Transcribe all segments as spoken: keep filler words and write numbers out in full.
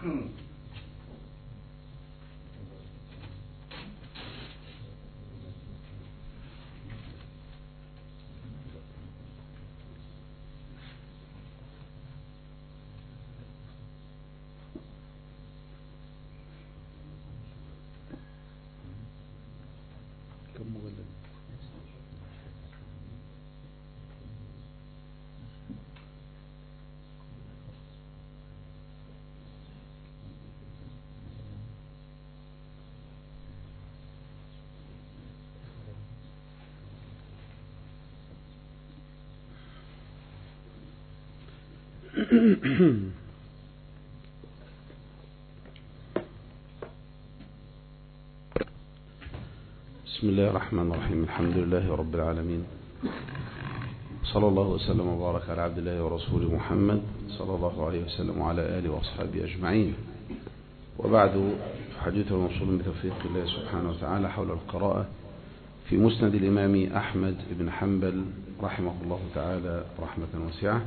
بسم الله الرحمن الرحيم. الحمد لله رب العالمين، صلى الله وسلم وبارك على عبد الله ورسوله محمد صلى الله عليه وسلم وعلى آله وأصحابه أجمعين. وبعد، حديث موصول بتوفيق الله سبحانه وتعالى حول القراءة في مسند الإمام أحمد بن حنبل رحمه الله تعالى رحمة واسعة.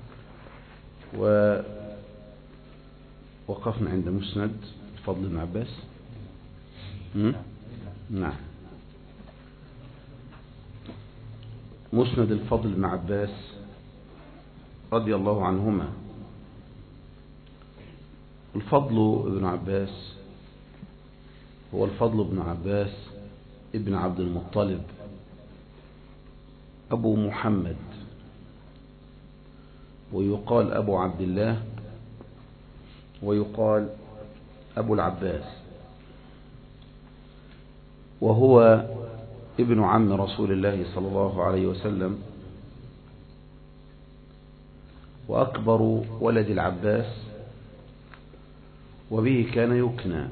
ووقفنا عند مسند فضل بن عباس. نعم، مسند الفضل بن عباس رضي الله عنهما. الفضل بن عباس هو الفضل بن عباس ابن عبد المطلب أبو محمد، ويقال أبو عبد الله، ويقال أبو العباس، وهو ابن عم رسول الله صلى الله عليه وسلم، وأكبر ولد العباس، وبه كان يكنى.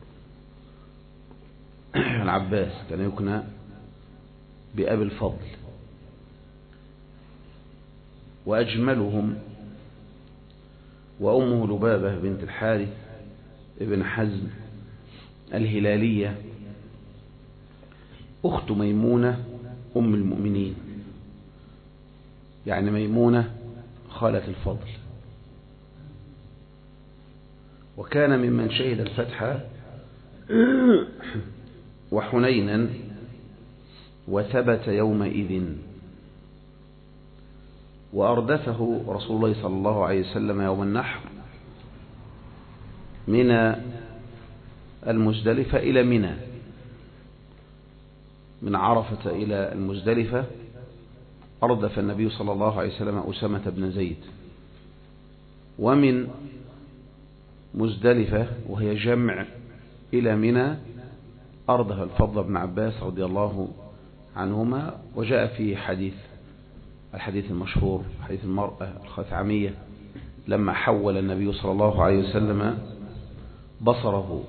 العباس كان يكنى بأبي الفضل. وأجملهم وأمه لبابة بنت الحارث ابن حزم الهلالية، أخت ميمونة أم المؤمنين، يعني ميمونة خالة الفضل. وكان ممن شهد الفتح وحنينا وثبت يومئذ. وأردفه رسول الله صلى الله عليه وسلم يوم النحر من المزدلفة إلى منى، من عرفة إلى المزدلفة. أردف النبي صلى الله عليه وسلم أسامة بن زيد. ومن مزدلفة وهي جمع إلى منى أردف الفضل بن عباس رضي الله عنهما. وجاء في حديث الحديث المشهور، حديث المرأة الخثعمية لما حول النبي صلى الله عليه وسلم بصره.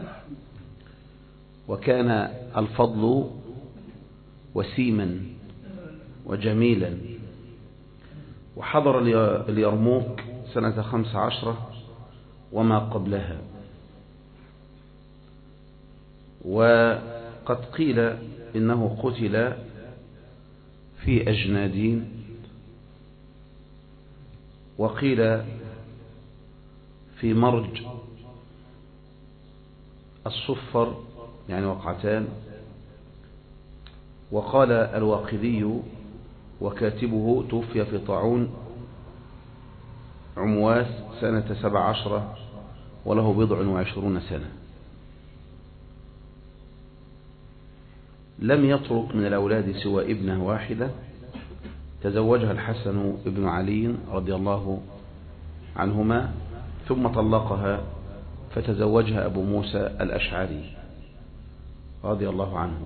وكان الفضل وسيما وجميلا، وحضر اليرموك سنة خمس عشرة وما قبلها. وقد قيل إنه قتل في أجنادين، وقيل في مرج الصفر، يعني وقعتان. وقال الواقدي وكاتبه توفي في طاعون عمواس سنة سبع عشرة وله بضع وعشرون سنة. لم يترك من الأولاد سوى ابنة واحدة تزوجها الحسن ابن علي رضي الله عنهما، ثم طلقها فتزوجها أبو موسى الأشعري رضي الله عنه.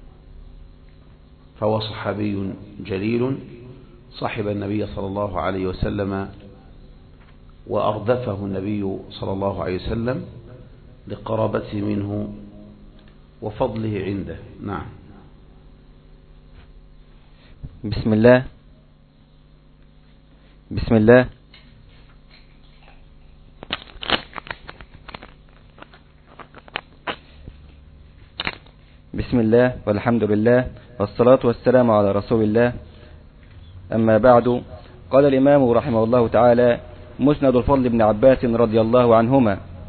فهو صحابي جليل صاحب النبي صلى الله عليه وسلم، وأردفه النبي صلى الله عليه وسلم لقرابته منه وفضله عنده. نعم. بسم الله بسم الله بسم الله والحمد لله والصلاة والسلام على رسول الله. أما بعد، قال الإمام رحمه الله تعالى: مسند الفضل بن عباس رضي الله عنهما.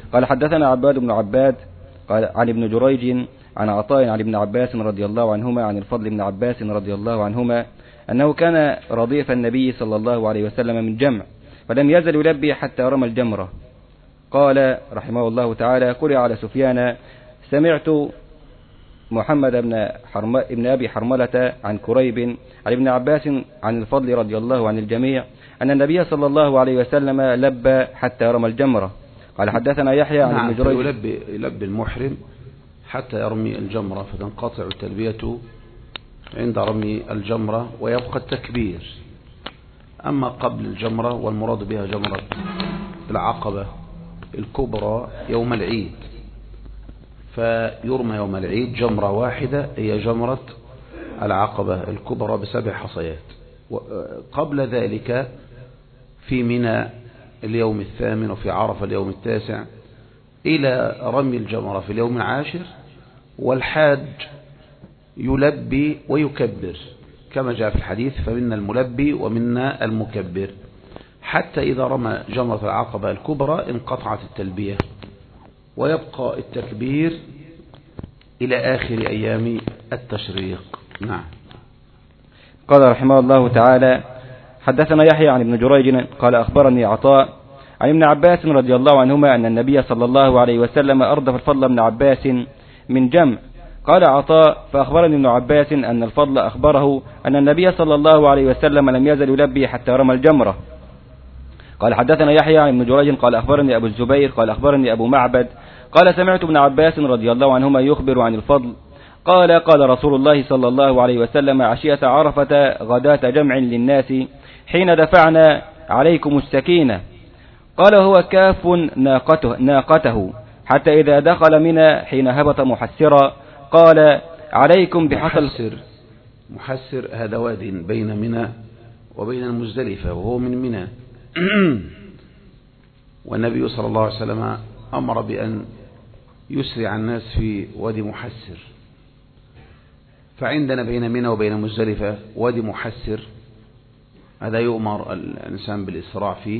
قال حدثنا عباد بن عباد قال عن ابن جريج عن عطاء عن ابن عباس رضي الله عنهما عن الفضل بن عباس رضي الله عنهما أنه كان رضيف النبي صلى الله عليه وسلم من جمع فلم يزل يلبي حتى رمى الجمرة. قال رحمه الله تعالى قرئ على سفيان سمعت محمد بن, حرم بن أبي حرملة عن كريب عن ابن عباس عن الفضل رضي الله عن الجميع أن النبي صلى الله عليه وسلم لبى حتى رمى الجمرة. قال حدثنا يحيى عن ابن جريج يلبي, يلبي المحرم حتى يرمي الجمرة فتنقطع التلبية عند رمي الجمرة ويبقى التكبير. أما قبل الجمرة والمراد بها جمرة العقبة الكبرى يوم العيد، فيرمى يوم العيد جمرة واحدة هي جمرة العقبة الكبرى بسبع حصيات. قبل ذلك في منى اليوم الثامن وفي عرفة اليوم التاسع إلى رمي الجمرة في اليوم العاشر، والحاج يلبي ويكبر كما جاء في الحديث فمنا الملبي ومنا المكبر، حتى إذا رمى جمرة العقبة الكبرى انقطعت التلبية ويبقى التكبير إلى آخر أيام التشريق. نعم. قال رحمه الله تعالى حدثنا يحيى عن ابن جريج قال أخبرني عطاء عن ابن عباس رضي الله عنهما أن النبي صلى الله عليه وسلم أردف الفضل بن عباس من جمع. قال عطاء فأخبرني ابن عباس أن الفضل أخبره أن النبي صلى الله عليه وسلم لم يزل يلبي حتى رمى الجمرة. قال حدثنا يحيى عن ابن جريج قال أخبرني أبو الزبير قال أخبرني أبو معبد قال سمعت ابن عباس رضي الله عنهما يخبر عن الفضل قال قال رسول الله صلى الله عليه وسلم عشية عرفة غداة جمع للناس حين دفعنا عليكم السكينة. قال هو كاف ناقته, ناقته حتى إذا دخل منى حين هبط محسرا قال عليكم بحصل محسر, محسر هذا واد بين منى وبين المزدلفة وهو من منى والنبي صلى الله عليه وسلم أمر بأن يسرع الناس في وادي محسر، فعندنا بين منى وبين مزدلفة وادي محسر هذا يؤمر الإنسان بالإسراع فيه،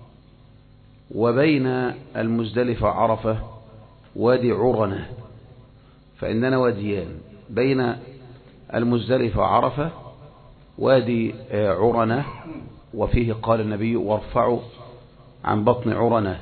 وبين المزدلفة عرفة وادي عرنة، فإننا واديان بين المزدلفة عرفة وادي عرنة وفيه قال النبي وارفعوا عن بطن عرنة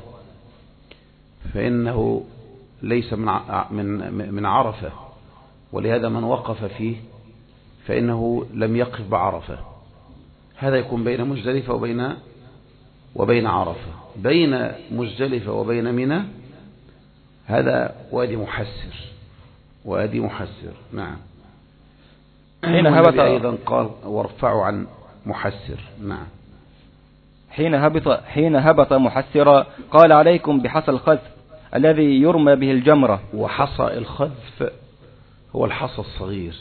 فإنه ليس من من من عرفة، ولهذا من وقف فيه فإنه لم يقف بعرفة. هذا يكون بين مزدلفة وبين وبين عرفة. بين مزدلفة وبين منى هذا وادي محسر وادي محسر. نعم. حين هبط أيضا قال وارفعوا عن محسر. نعم. حين هبط حين هبط محسرا قال عليكم بحصى الخذف الذي يرمى به الجمرة. وحصى الخذف هو الحصى الصغير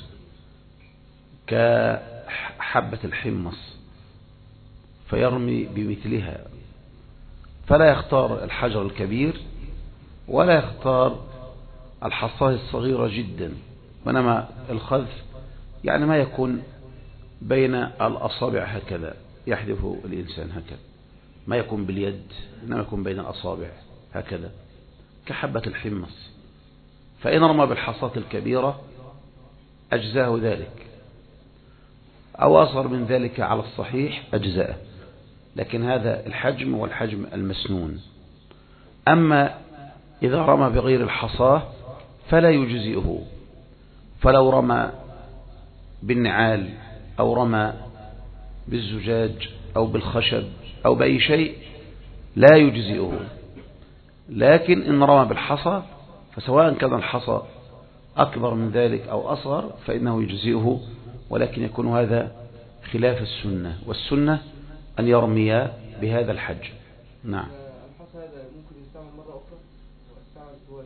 كحبة الحمص فيرمي بمثلها، فلا يختار الحجر الكبير ولا يختار الحصاه الصغيرة جدا، وإنما الخذف يعني ما يكون بين الأصابع هكذا يحذفه الإنسان هكذا، ما يكون باليد إنما يكون بين الأصابع هكذا كحبة الحمص، فإن رمى بالحصاة الكبيرة أجزاه ذلك، أو أصغر من ذلك على الصحيح أجزاءه، لكن هذا الحجم هو الحجم المسنون. أما إذا رمى بغير الحصاة فلا يجزئه، فلو رمى بالنعال أو رمى بالزجاج أو بالخشب أو بأي شيء لا يجزئه، لكن إن رمى بالحصى فسواء كان الحصى أكبر من ذلك أو أصغر فإنه يجزئه، ولكن يكون هذا خلاف السنة، والسنة أن يرمي بهذا الحج. نعم. الحصى هذا ممكن يستعمل مرة أخرى ويستعمل توابي.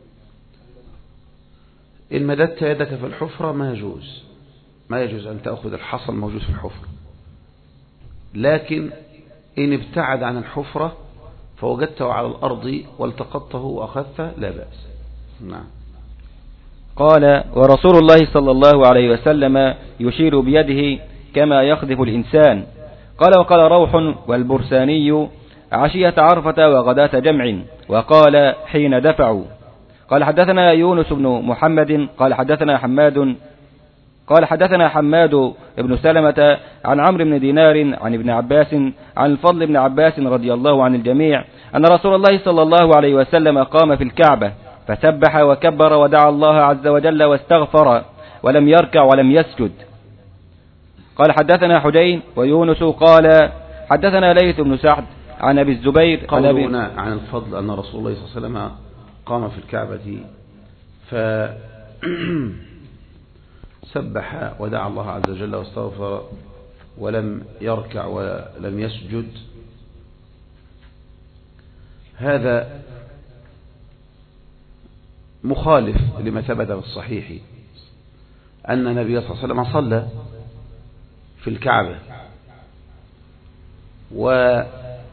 إن مددت يدك في الحفرة ما يجوز، ما يجوز أن تأخذ الحصى الموجود في الحفرة، لكن إن ابتعد عن الحفرة فوجدته على الأرض والتقطته وأخذته لا بأس. نعم. قال ورسول الله صلى الله عليه وسلم يشير بيده كما يخذف الإنسان. قال وقال روح والبرساني عشية عرفة وغداة جمع وقال حين دفعوا. قال حدثنا يونس بن محمد قال حدثنا حماد قال حدثنا حماد بن سلمة عن عمرو بن دينار عن ابن عباس عن الفضل بن عباس رضي الله عن الجميع أن رسول الله صلى الله عليه وسلم قام في الكعبة فسبح وكبر ودعا الله عز وجل واستغفر ولم يركع ولم يسجد. قال حدثنا حجين ويونس قال حدثنا ليث بن سعد عن أبي الزبير عن, أبي قولنا عن الفضل أن رسول الله صلى الله عليه وسلم قام في الكعبة فسبح ودعا الله عز وجل واستغفر ولم يركع ولم يسجد. هذا مخالف لما ثبت في الصحيح أن النبي صلى الله عليه وسلم صلى في الكعبة، وكما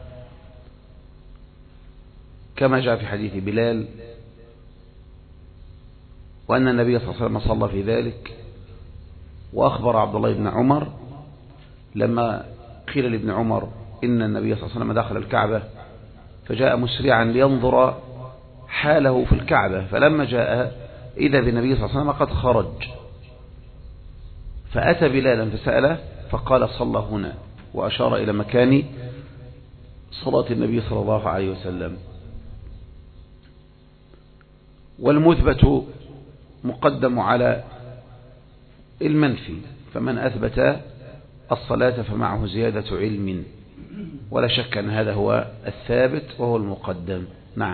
جاء في حديث بلال وأن النبي صلى الله عليه وسلم صلى في ذلك. وأخبر عبد الله بن عمر لما قيل لابن عمر إن النبي صلى الله عليه وسلم دخل الكعبة فجاء مسرعا لينظر حاله في الكعبة، فلما جاء إذا بالنبي صلى الله عليه وسلم قد خرج، فأتى بلالا فسأله فقال صلى هنا، وأشار إلى مكان صلاة النبي صلى الله عليه وسلم. والمثبت مقدم على المنفي، فمن أثبت الصلاة فمعه زيادة علم، ولا شك أن هذا هو الثابت وهو المقدم. نعم.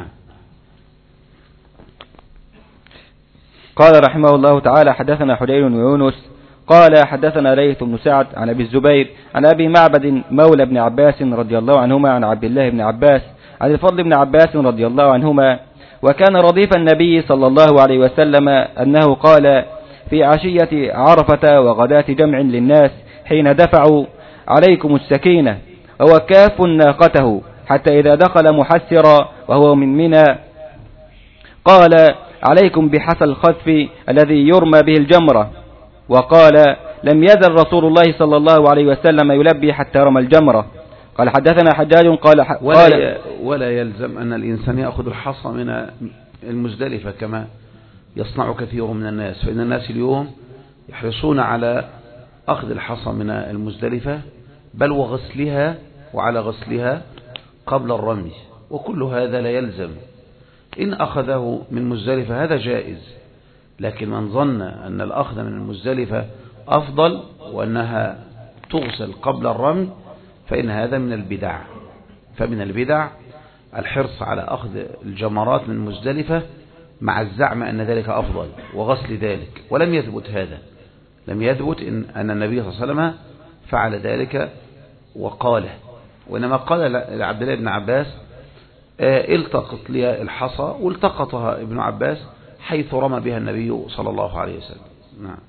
قال رحمه الله تعالى حدثنا حجين ويونس قال حدثنا ليث بن سعد عن أبي الزبير عن أبي معبد مولى بن عباس رضي الله عنهما عن عبد الله بن عباس عن الفضل بن عباس رضي الله عنهما وكان رديف النبي صلى الله عليه وسلم أنه قال في عشية عرفة وغداة جمع للناس حين دفعوا عليكم السكينة هو كاف ناقته حتى إذا دخل محسرا وهو من منى قال عليكم بحصى الخسف الذي يرمى به الجمرة، وقال لم يزل رسول الله صلى الله عليه وسلم يلبي حتى رمى الجمرة. قال حدثنا حجاج قال, ح... ولا, قال ولا يلزم أن الإنسان يأخذ الحصى من المزدلفة كما يصنع كثير من الناس، فإن الناس اليوم يحرصون على أخذ الحصى من المزدلفة بل وغسلها وعلى غسلها قبل الرمي، وكل هذا لا يلزم. إن أخذه من مزدلفة هذا جائز، لكن من ظن أن الأخذ من المزدلفة أفضل وأنها تغسل قبل الرمي فإن هذا من البدع. فمن البدع الحرص على أخذ الجمرات من مزدلفة مع الزعم أن ذلك أفضل وغسل ذلك، ولم يثبت هذا، لم يثبت إن أن النبي صلى الله عليه وسلم فعل ذلك وقاله، وإنما قال لعبد الله بن عباس التقط لي الحصى، والتقطها ابن عباس حيث رمى بها النبي صلى الله عليه وسلم. نعم.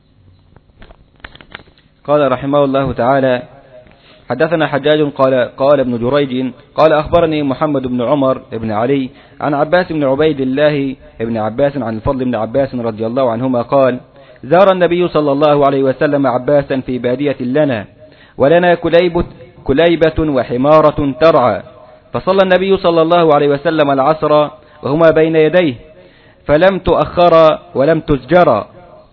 قال رحمه الله تعالى حدثنا حجاج قال قال ابن جريج قال أخبرني محمد بن عمر بن علي عن عباس بن عبيد الله بن عباس عن الفضل بن عباس رضي الله عنهما قال زار النبي صلى الله عليه وسلم عباسا في بادية لنا ولنا كليبة, كليبة وحمارة ترعى، فصلى النبي صلى الله عليه وسلم العصر وهما بين يديه فلم تؤخر ولم تزجر.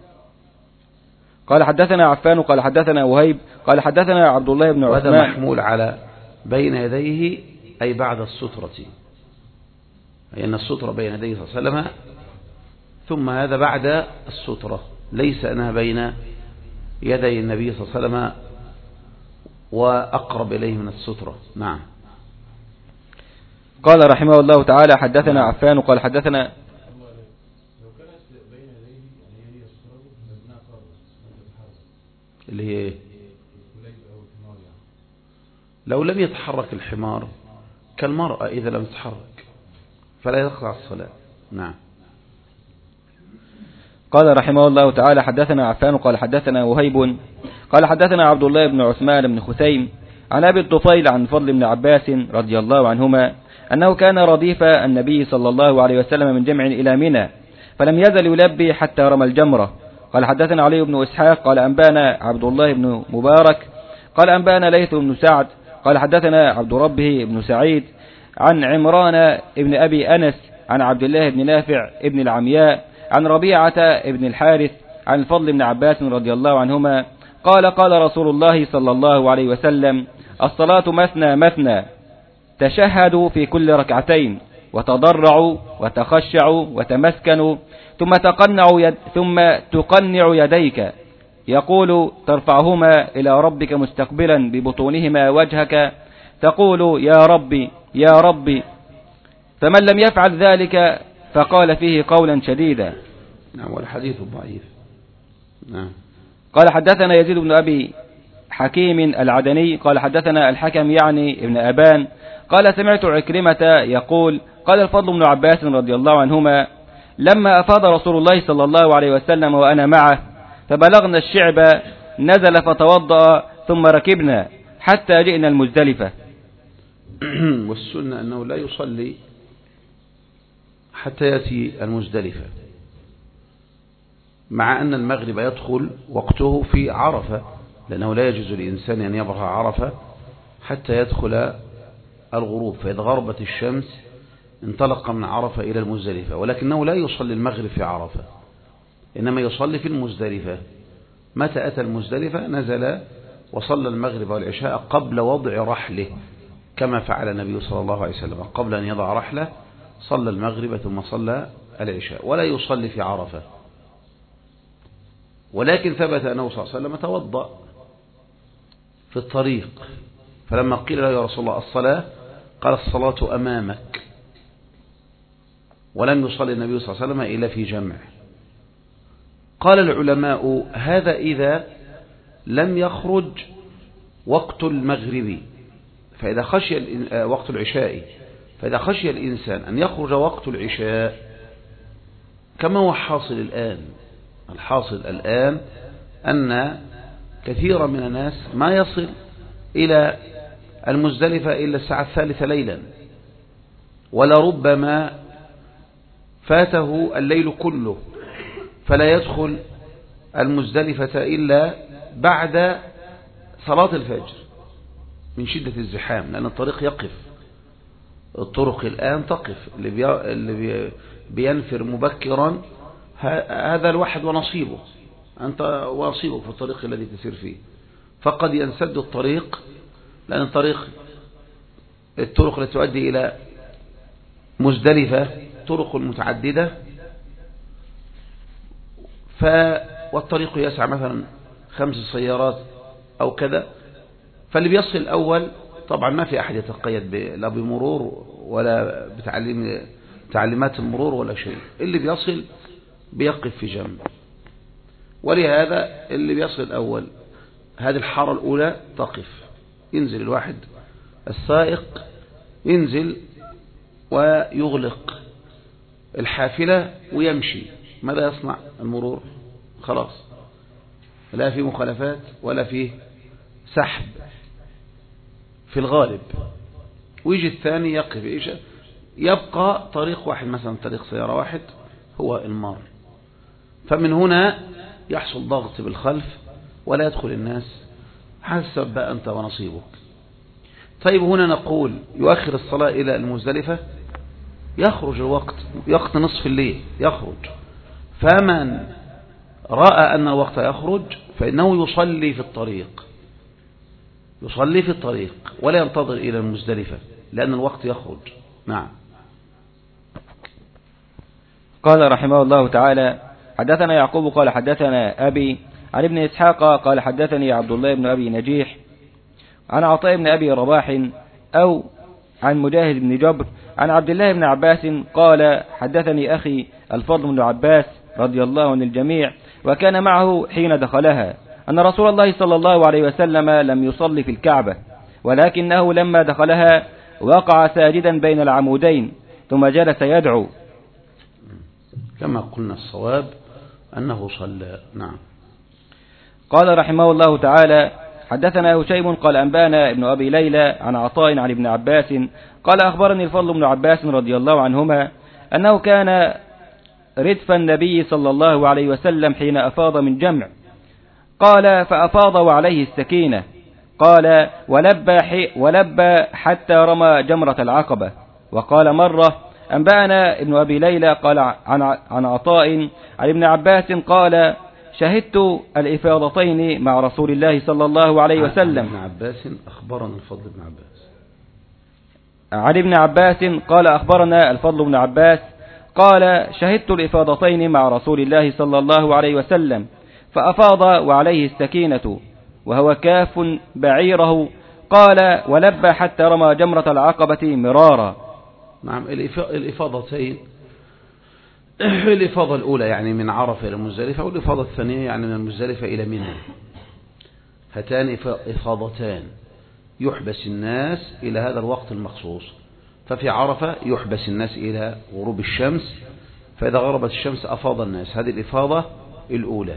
قال حدثنا عفان قال حدثنا وهيب قال حدثنا عبد الله بن عثمان. وهذا محمول على بين يديه أي بعد السترة، أي أن السترة بين يديه صلى الله عليه وسلم، ثم هذا بعد السترة، ليس أنها بين يدي النبي صلى الله عليه وسلم وأقرب إليه من السترة. نعم. قال رحمه الله تعالى حدثنا عفان قال حدثنا اللي هي لو لم يتحرك الحمار كالمرأة إذا لم تتحرك فلا يقطع الصلاة. نعم. قال رحمه الله تعالى حدثنا عفان قال حدثنا وهيب قال حدثنا عبد الله بن عثمان بن خثيم عن أبي الطفيل عن فضل بن عباس رضي الله عنهما أنه كان رديف النبي صلى الله عليه وسلم من جمع إلى منى فلم يزل يلبي حتى رمى الجمرة. قال حدثنا علي بن إسحاق قال أنبانا عبد الله بن مبارك قال أنبانا ليث بن سعد قال حدثنا عبد ربه بن سعيد عن عمران ابن أبي أنس عن عبد الله بن نافع ابن العمياء عن ربيعة ابن الحارث عن الفضل بن عباس رضي الله عنهما قال قال رسول الله صلى الله عليه وسلم الصلاة مثنى مثنى تشهدوا في كل ركعتين وتضرعوا وتخشعوا وتمسكنوا ثم تقنعوا يد ثم تقنع يديك يقول ترفعهما إلى ربك مستقبلا ببطونهما وجهك تقول يا ربي يا ربي فمن لم يفعل ذلك فقال فيه قولا شديدا. نعم والحديث ضعيف. نعم. قال حدثنا يزيد بن أبي حكيم العدني قال حدثنا الحكم يعني ابن أبان قال سمعت عكرمة يقول قال الفضل بن عباس رضي الله عنهما لما أفاض رسول الله صلى الله عليه وسلم وأنا معه فبلغنا الشعب نزل فتوضأ ثم ركبنا حتى جئنا المزدلفة. والسنة أنه لا يصلي حتى يأتي المزدلفة، مع أن المغرب يدخل وقته في عرفة، لأنه لا يجوز للإنسان أن يبرح عرفة حتى يدخل الغروب، فإذا غربت الشمس انطلق من عرفة إلى المزدلفة، ولكنه لا يصلي المغرب في عرفة، إنما يصلي في المزدلفة. متى أتى المزدلفة نزل وصلى المغرب والعشاء قبل وضع رحله، كما فعل النبي صلى الله عليه وسلم قبل أن يضع رحله صلى المغرب ثم صلى العشاء، ولا يصلي في عرفة. ولكن ثبت أنه صلى الله عليه وسلم توضأ في الطريق، فلما قيل له يا رسول الله الصلاة قال الصلاة أمامك، ولم يصلي النبي صلى الله عليه وسلم إلا في جمع. قال العلماء هذا إذا لم يخرج وقت المغرب، فإذا خشي وقت العشاء، فإذا خشي الإنسان أن يخرج وقت العشاء كما هو حاصل الآن. الحاصل الآن أن كثيرا من الناس ما يصل إلى المزدلفة إلا الساعة الثالثة ليلا، ولربما فاته الليل كله فلا يدخل المزدلفة إلا بعد صلاة الفجر من شدة الزحام، لأن الطريق يقف. الطرق الآن تقف، اللي, بي... اللي بي... بينفر مبكرا هذا الواحد ونصيبه، أنت ونصيبك في الطريق الذي تسير فيه، فقد ينسد الطريق، لأن الطريق الطرق التي تؤدي إلى مزدلفة طرق متعددة، ف والطريق يسع مثلا خمس سيارات أو كذا، فاللي بيصل الأول طبعا ما في أحد يتقيد لا بمرور ولا بتعليم تعليمات المرور ولا شيء، اللي بيصل بيقف في جنب. ولهذا اللي بيصل الأول هذه الحارة الأولى تقف، ينزل الواحد السائق ينزل ويغلق الحافلة ويمشي. ماذا يصنع المرور؟ خلاص لا في مخالفات ولا في سحب في الغالب، ويجي الثاني يقف، يبقى طريق واحد مثلا طريق سيارة واحد هو المار، فمن هنا يحصل ضغط بالخلف ولا يدخل الناس، حسب بقى أنت ونصيبك. طيب هنا نقول يؤخر الصلاة إلى المزدلفة، يخرج الوقت وقت نصف الليل يخرج، فمن رأى أن الوقت يخرج فإنه يصلي في الطريق، يصلي في الطريق ولا ينتظر إلى المزدلفة لأن الوقت يخرج. نعم. قال رحمه الله تعالى حدثنا يعقوب قال حدثنا أبي عن ابن إسحاق قال حدثني عبد الله بن أبي نجيح عن عطاء بن أبي رباح أو عن مجاهد بن جبر عن عبد الله بن عباس قال حدثني أخي الفضل بن عباس رضي الله عن الجميع وكان معه حين دخلها أن رسول الله صلى الله عليه وسلم لم يصلي في الكعبة، ولكنه لما دخلها وقع ساجدا بين العمودين ثم جلس يدعو. كما قلنا الصواب أنه صلى. نعم. قال رحمه الله تعالى حدثنا هشيم قال أنبانا ابن أبي ليلى عن عطاء عن ابن عباس قال أخبرني الفضل بن عباس رضي الله عنهما أنه كان ردف النبي صلى الله عليه وسلم حين أفاض من جمع، قال فأفاض وعليه السكينة، قال ولبى, ولبى حتى رمى جمرة العقبة، وقال مرة أنبأنا ابن أبي ليلى قال عن عن عطاء عن ابن عباس قال شهدت الإفاضتين مع رسول الله صلى الله عليه وسلم. ابن عباس أخبرنا الفضل بن عباس. عن ابن عباس قال أخبرنا الفضل بن عباس قال شهدت الإفاضتين مع رسول الله صلى الله عليه وسلم فأفاض وعليه السكينة وهو كاف بعيره قال ولبى حتى رمى جمرة العقبة مرارا. نعم. الإفاضتين الإفاضة الأولى يعني من عرفة إلى مزدلفة، والإفاضة الثانية يعني من المزدلفة إلى منى. هاتان إفاضتان يحبس الناس إلى هذا الوقت المخصوص. ففي عرفة يحبس الناس إلى غروب الشمس، فإذا غربت الشمس أفاض الناس، هذه الإفاضة الأولى.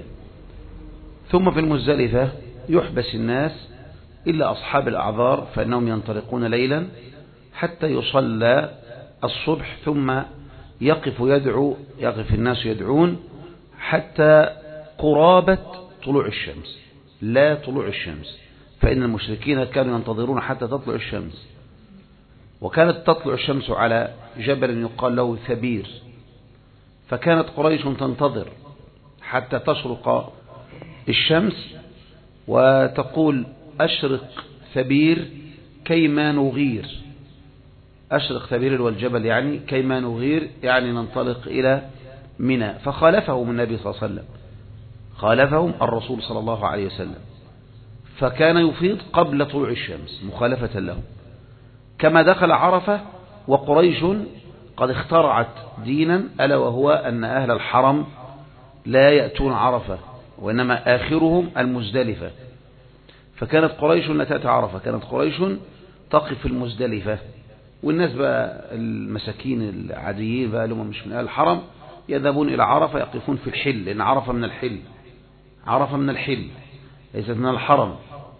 ثم في المزدلفة يحبس الناس إلا أصحاب الأعذار فإنهم ينطلقون ليلا حتى يصلى الصبح، ثم يقف يدعو يقف الناس يدعون حتى قرابة طلوع الشمس، لا طلوع الشمس، فإن المشركين كانوا ينتظرون حتى تطلع الشمس. وكانت تطلع الشمس على جبل يقال له ثبير، فكانت قريش تنتظر حتى تشرق الشمس وتقول أشرق ثبير كيما نغير. أشرق ثبير والجبل يعني كيما نغير، يعني ننطلق إلى منى. فخالفهم النبي صلى الله عليه وسلم، خالفهم الرسول صلى الله عليه وسلم، فكان يفيض قبل طلوع الشمس مخالفة له. كما دخل عرفة وقريش قد اخترعت دينا، ألا وهو أن أهل الحرم لا يأتون عرفة وإنما آخرهم المزدلفة. فكانت قريش لا تأتي عرفة، كانت قريش تقف المزدلفة، والناس بقى المساكين العاديين بقى لهم مش من أهل الحرم يذهبون إلى عرفة يقفون في الحل، لأن عرفة من الحل، عرفة من الحل ليست من الحرم،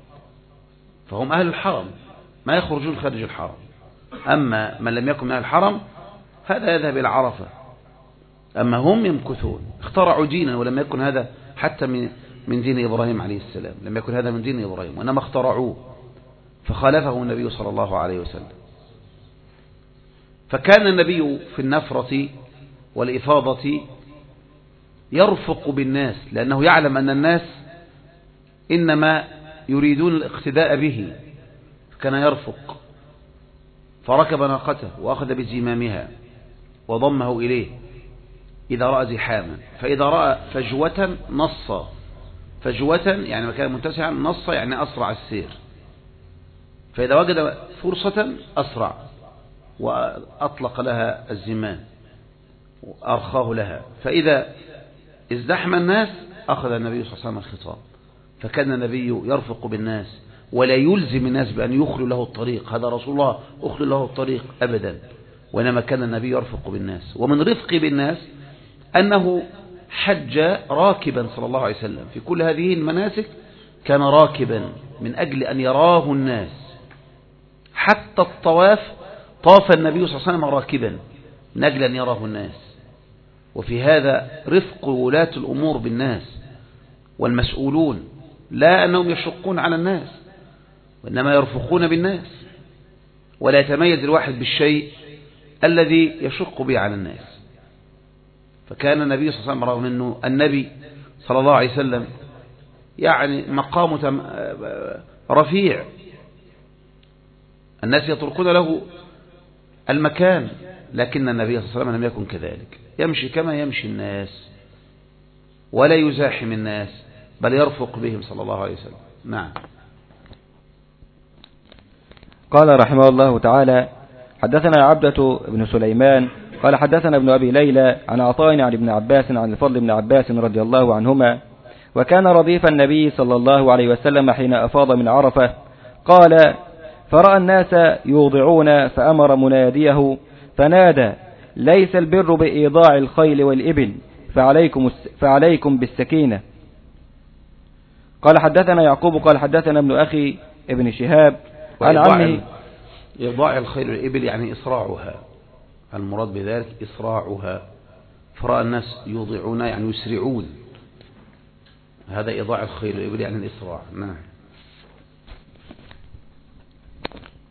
فهم أهل الحرم ما يخرجون خارج الحرم. أما من لم يكن من أهل الحرم هذا يذهب إلى عرفة، أما هم يمكثون. اخترعوا دينا ولم يكن هذا حتى من من دين إبراهيم عليه السلام، لم يكن هذا من دين إبراهيم وإنما اخترعوه، فخالفه النبي صلى الله عليه وسلم. فكان النبي في النفرة والإفاضة يرفق بالناس، لأنه يعلم أن الناس إنما يريدون الاقتداء به، فكان يرفق. فركب ناقته وأخذ بزمامها وضمه إليه إذا رأى زحاما، فإذا رأى فجوة نص، فجوة يعني مكان متسعا، نص يعني أسرع السير، فإذا وجد فرصة أسرع وأطلق لها الزمام وأرخاه لها. فإذا ازدحم الناس أخذ النبي صلى الله عليه وسلم الخطاب. فكان النبي يرفق بالناس ولا يلزم الناس بأن يخلوا له الطريق، هذا رسول الله أخلوا له الطريق أبدا، وإنما كان النبي يرفق بالناس. ومن رفق بالناس أنه حج راكبا صلى الله عليه وسلم، في كل هذه المناسك كان راكبا من أجل أن يراه الناس. حتى الطواف طاف النبي صلى الله عليه وسلم راكبا من أجل أن يراه الناس. وفي هذا رفق ولاة الأمور بالناس والمسؤولون، لا أنهم يشقون على الناس وإنما يرفقون بالناس، ولا يتميز الواحد بالشيء الذي يشق به على الناس. فكان النبي صلى الله عليه وسلم رغم أنه النبي صلى الله عليه وسلم يعني مقامه رفيع، الناس يتركون له المكان، لكن النبي صلى الله عليه وسلم لم يكن كذلك، يمشي كما يمشي الناس ولا يزاحم الناس، بل يرفق بهم صلى الله عليه وسلم. نعم. قال رحمه الله تعالى حدثنا عبدة بن سليمان قال حدثنا ابن أبي ليلى عن عطاء عن ابن عباس عن الفضل بن عباس رضي الله عنهما وكان رديف النبي صلى الله عليه وسلم حين أفاض من عرفة قال فرأى الناس يوضعون فأمر مناديه فنادى ليس البر بإيضاع الخيل والإبل فعليكم, فعليكم بالسكينة. قال حدثنا يعقوب قال حدثنا ابن أخي ابن شهاب عن عمه. إيضاع الخيل والإبل يعني إسراعها، المراد بذلك إسراعها. فرأى الناس يوضعون يعني يسرعون، هذا إيضاع الخيل والإبل يعني الإسراع. نعم.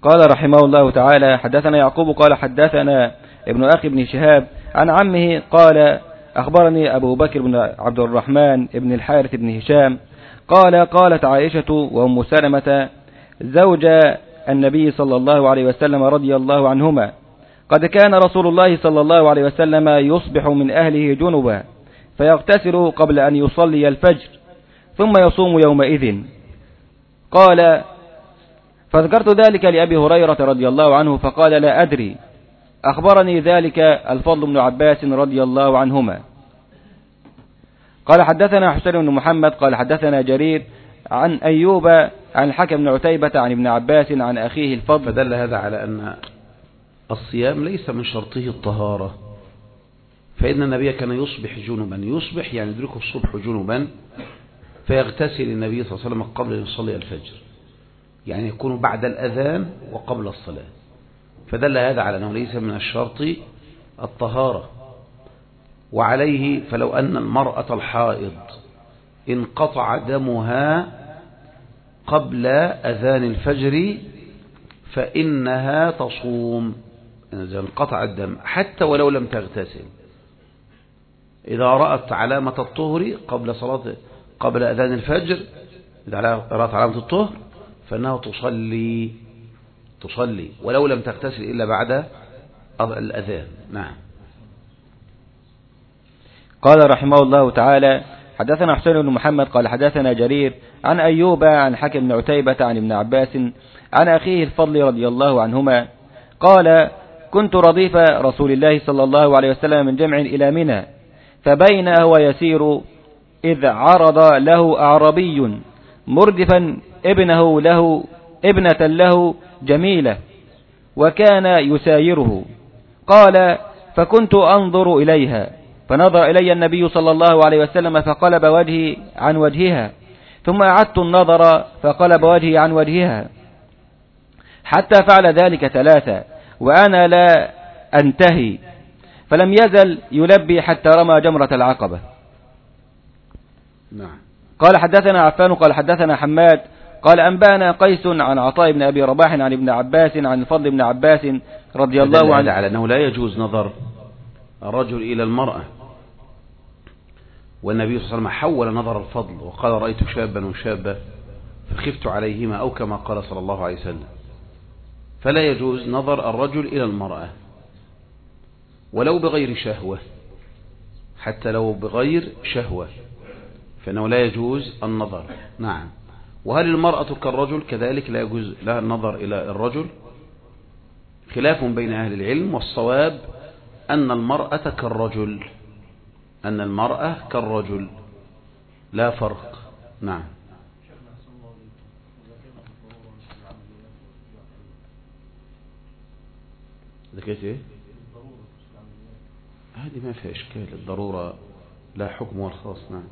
قال رحمه الله تعالى حدثنا يعقوب قال حدثنا ابن أخي بن شهاب عن عمه قال أخبرني أبو بكر بن عبد الرحمن بن الحارث بن هشام قال قالت عائشة وأم سلمة زوج النبي صلى الله عليه وسلم رضي الله عنهما قد كان رسول الله صلى الله عليه وسلم يصبح من أهله جنبا فيغتسل قبل أن يصلي الفجر ثم يصوم يومئذ. قال فذكرت ذلك لأبي هريرة رضي الله عنه فقال لا أدري أخبرني ذلك الفضل بن عباس رضي الله عنهما. قال حدثنا حسين بن محمد قال حدثنا جرير عن أيوب عن الحكم بن عتيبة عن ابن عباس عن أخيه الفضل. فدل هذا على أن الصيام ليس من شرطه الطهارة، فإن النبي كان يصبح جنبا، يصبح يعني يدركه الصبح جنبا فيغتسل النبي صلى الله عليه وسلم قبل أن يصلي الفجر، يعني يكون بعد الأذان وقبل الصلاة، فدل هذا على أنه ليس من الشرط الطهارة. وعليه فلو أن المرأة الحائض انقطع دمها قبل أذان الفجر فإنها تصوم، إذا انقطع الدم حتى ولو لم تغتسل، إذا رأت علامة الطهر قبل صلاة قبل أذان الفجر، إذا رأت علامة الطهر فإنها تصلي تصلي ولو لم تغتسل إلا بعد الأذان. نعم. قال رحمه الله تعالى حدثنا حسين بن محمد قال حدثنا جرير عن أيوب عن حكم بن عتيبة عن ابن عباس عن أخيه الفضل رضي الله عنهما قال كنت رديف رسول الله صلى الله عليه وسلم من جمع إلى منى، فبين هو يسير إذ عرض له أعربي مردفا ابنه له ابنة له جميلة وكان يسايره. قال فكنت أنظر إليها فنظر إلي النبي صلى الله عليه وسلم فقلب وجهي عن وجهها، ثم أعدت النظر فقلب وجهي عن وجهها، حتى فعل ذلك ثلاثة وأنا لا أنتهي، فلم يزل يلبي حتى رمى جمرة العقبة. نعم. قال حدثنا عفان قال حدثنا حماد قال أنبانا قيس عن عطاء بن أبي رباح عن ابن عباس عن الفضل بن عباس رضي الله عنه على أنه لا يجوز نظر الرجل إلى المرأة، والنبي صلى الله عليه وسلم حول نظر الفضل وقال رأيت شابا وشابة فخفت عليهما، أو كما قال صلى الله عليه وسلم. فلا يجوز نظر الرجل إلى المرأة ولو بغير شهوة، حتى لو بغير شهوة فإنه لا يجوز النظر. نعم. وهل المرأة كالرجل كذلك لا يجوز لها النظر إلى الرجل؟ خلاف بين أهل العلم، والصواب أن المرأة كالرجل، أن المرأة كالرجل لا فرق. نعم. ذكرت ايه؟ هذه ما فيها إشكال، الضرورة لا حكم والخاص. نعم.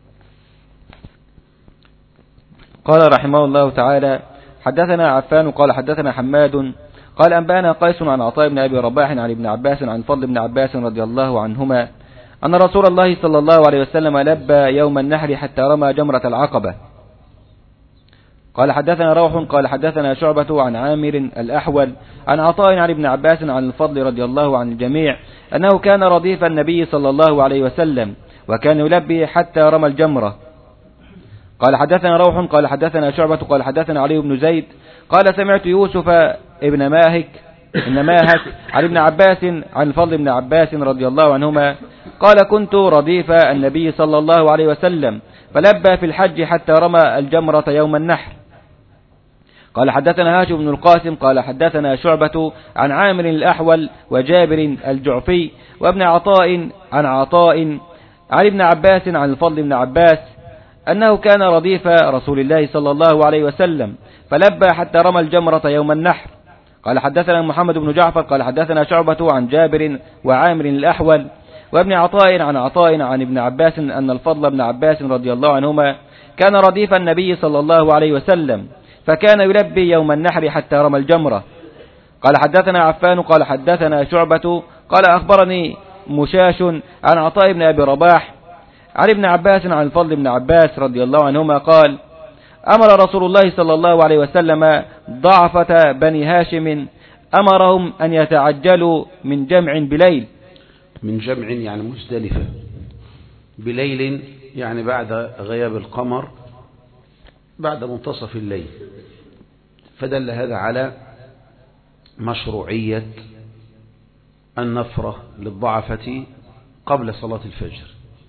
قال رحمه الله تعالى حدثنا عفان قال حدثنا حماد قال أنبانا قيس عن عطاء بن أبي رباح عن ابن عباس عن فضل بن عباس رضي الله عنهما أن رسول الله صلى الله عليه وسلم لبى يوم النحر حتى رمى جمرة العقبة. قال حدثنا روح قال حدثنا شعبة عن عامر الأحول عن عطاء عن ابن عباس عن الفضل رضي الله عن الجميع أنه كان رديف النبي صلى الله عليه وسلم وكان يلبي حتى رمى الجمرة. قال حدثنا روح قال حدثنا شعبة قال حدثنا علي بن زيد قال سمعت يوسف ابن ماهك ابن ماهك عن ابن عباس عن الفضل بن عباس رضي الله عنهما قال كنت رديف النبي صلى الله عليه وسلم فلبى في الحج حتى رمى الجمرة يوم النحر. قال حدثنا هاشم بن القاسم قال حدثنا شعبة عن عامر الأحول وجابر الجعفي وابن عطاء عن عطاء عن ابن عباس عن الفضل بن عباس أنه كان رديف رسول الله صلى الله عليه وسلم فلبى حتى رمى الجمرة يوم النحر. قال حدثنا محمد بن جعفر قال حدثنا شعبة عن جابر وعامر الأحول وابن عطاء عن عطاء عن ابن عباس أن الفضل بن عباس رضي الله عنهما كان رديف النبي صلى الله عليه وسلم فكان يلبي يوم النحر حتى رمى الجمرة. قال حدثنا عفان قال حدثنا شعبة قال أخبرني مشاش عن عطاء بن أبي رباح عن ابن عباس عن الفضل بن عباس رضي الله عنهما قال أمر رسول الله صلى الله عليه وسلم ضعفة بني هاشم أمرهم أن يتعجلوا من جمع بليل. من جمع يعني مزدلفة، بليل يعني بعد غياب القمر، بعد منتصف الليل. فدل هذا على مشروعية النفرة للضعفة قبل صلاة الفجر،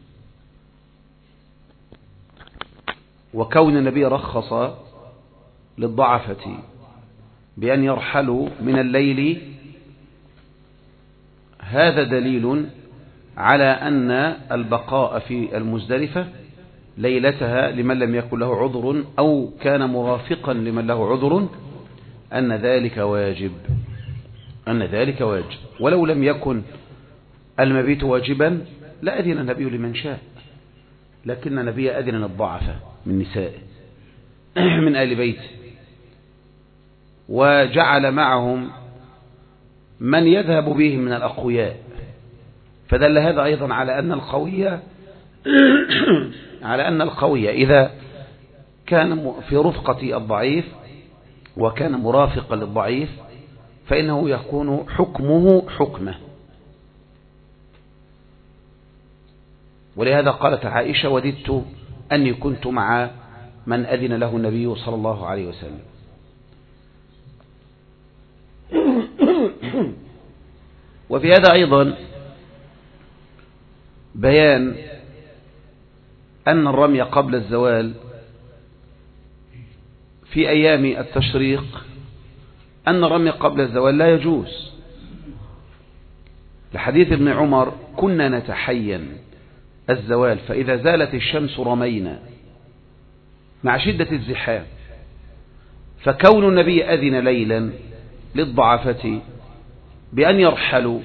وكون النبي رخص للضعفة بأن يرحلوا من الليل هذا دليل على أن البقاء في المزدلفة ليلتها لمن لم يكن له عذر أو كان مرافقا لمن له عذر أن ذلك واجب، أن ذلك واجب. ولو لم يكن المبيت واجبا لأذن النبي لمن شاء، لكن النبي أذن للضعفة من نسائه من آل بيته، وجعل معهم من يذهب بهم من الأقوياء. فدل هذا أيضا على أن القوي على أن القوي إذا كان في رفقة الضعيف وكان مرافقا للضعيف فإنه يكون حكمه حكمه. ولهذا قالت عائشة: وددت أني كنت مع من أذن له النبي صلى الله عليه وسلم. وفي هذا أيضا بيان أن الرمي قبل الزوال في أيام التشريق، أن الرمي قبل الزوال لا يجوز، لحديث ابن عمر: كنا نتحين الزوال فإذا زالت الشمس رمينا، مع شدة الزحام. فكون النبي أذن ليلا للضعفة بأن يرحلوا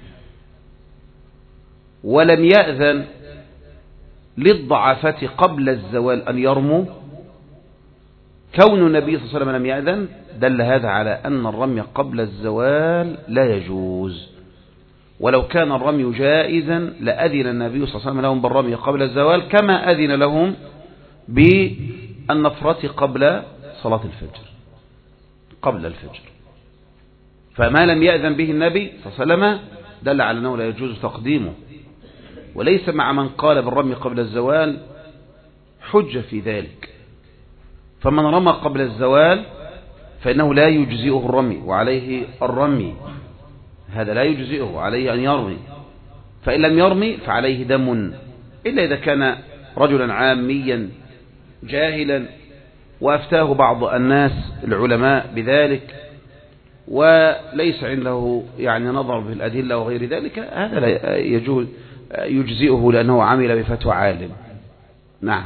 ولم يأذن للضعفة قبل الزوال أن يرموا، كون النبي صلى الله عليه وسلم لم يأذن دل هذا على أن الرمي قبل الزوال لا يجوز. ولو كان الرمي جائزا لأذن النبي صلى الله عليه وسلم لهم بالرمي قبل الزوال كما أذن لهم بالنفرة قبل صلاة الفجر، قبل الفجر. فما لم يأذن به النبي صلى الله عليه وسلم دل على أنه لا يجوز تقديمه. وليس مع من قال بالرمي قبل الزوال حجة في ذلك، فمن رمى قبل الزوال فإنه لا يجزئه الرمي وعليه الرمي، هذا لا يجزئه، عليه أن يرمي. فإن لم يرمي فعليه دم، إلا إذا كان رجلا عاميا جاهلا وأفتاه بعض الناس العلماء بذلك وليس عنده يعني نظر في الأدلة وغير ذلك، هذا لا يجوز يجزئه لأنه عمل بفتوى عالم. نعم.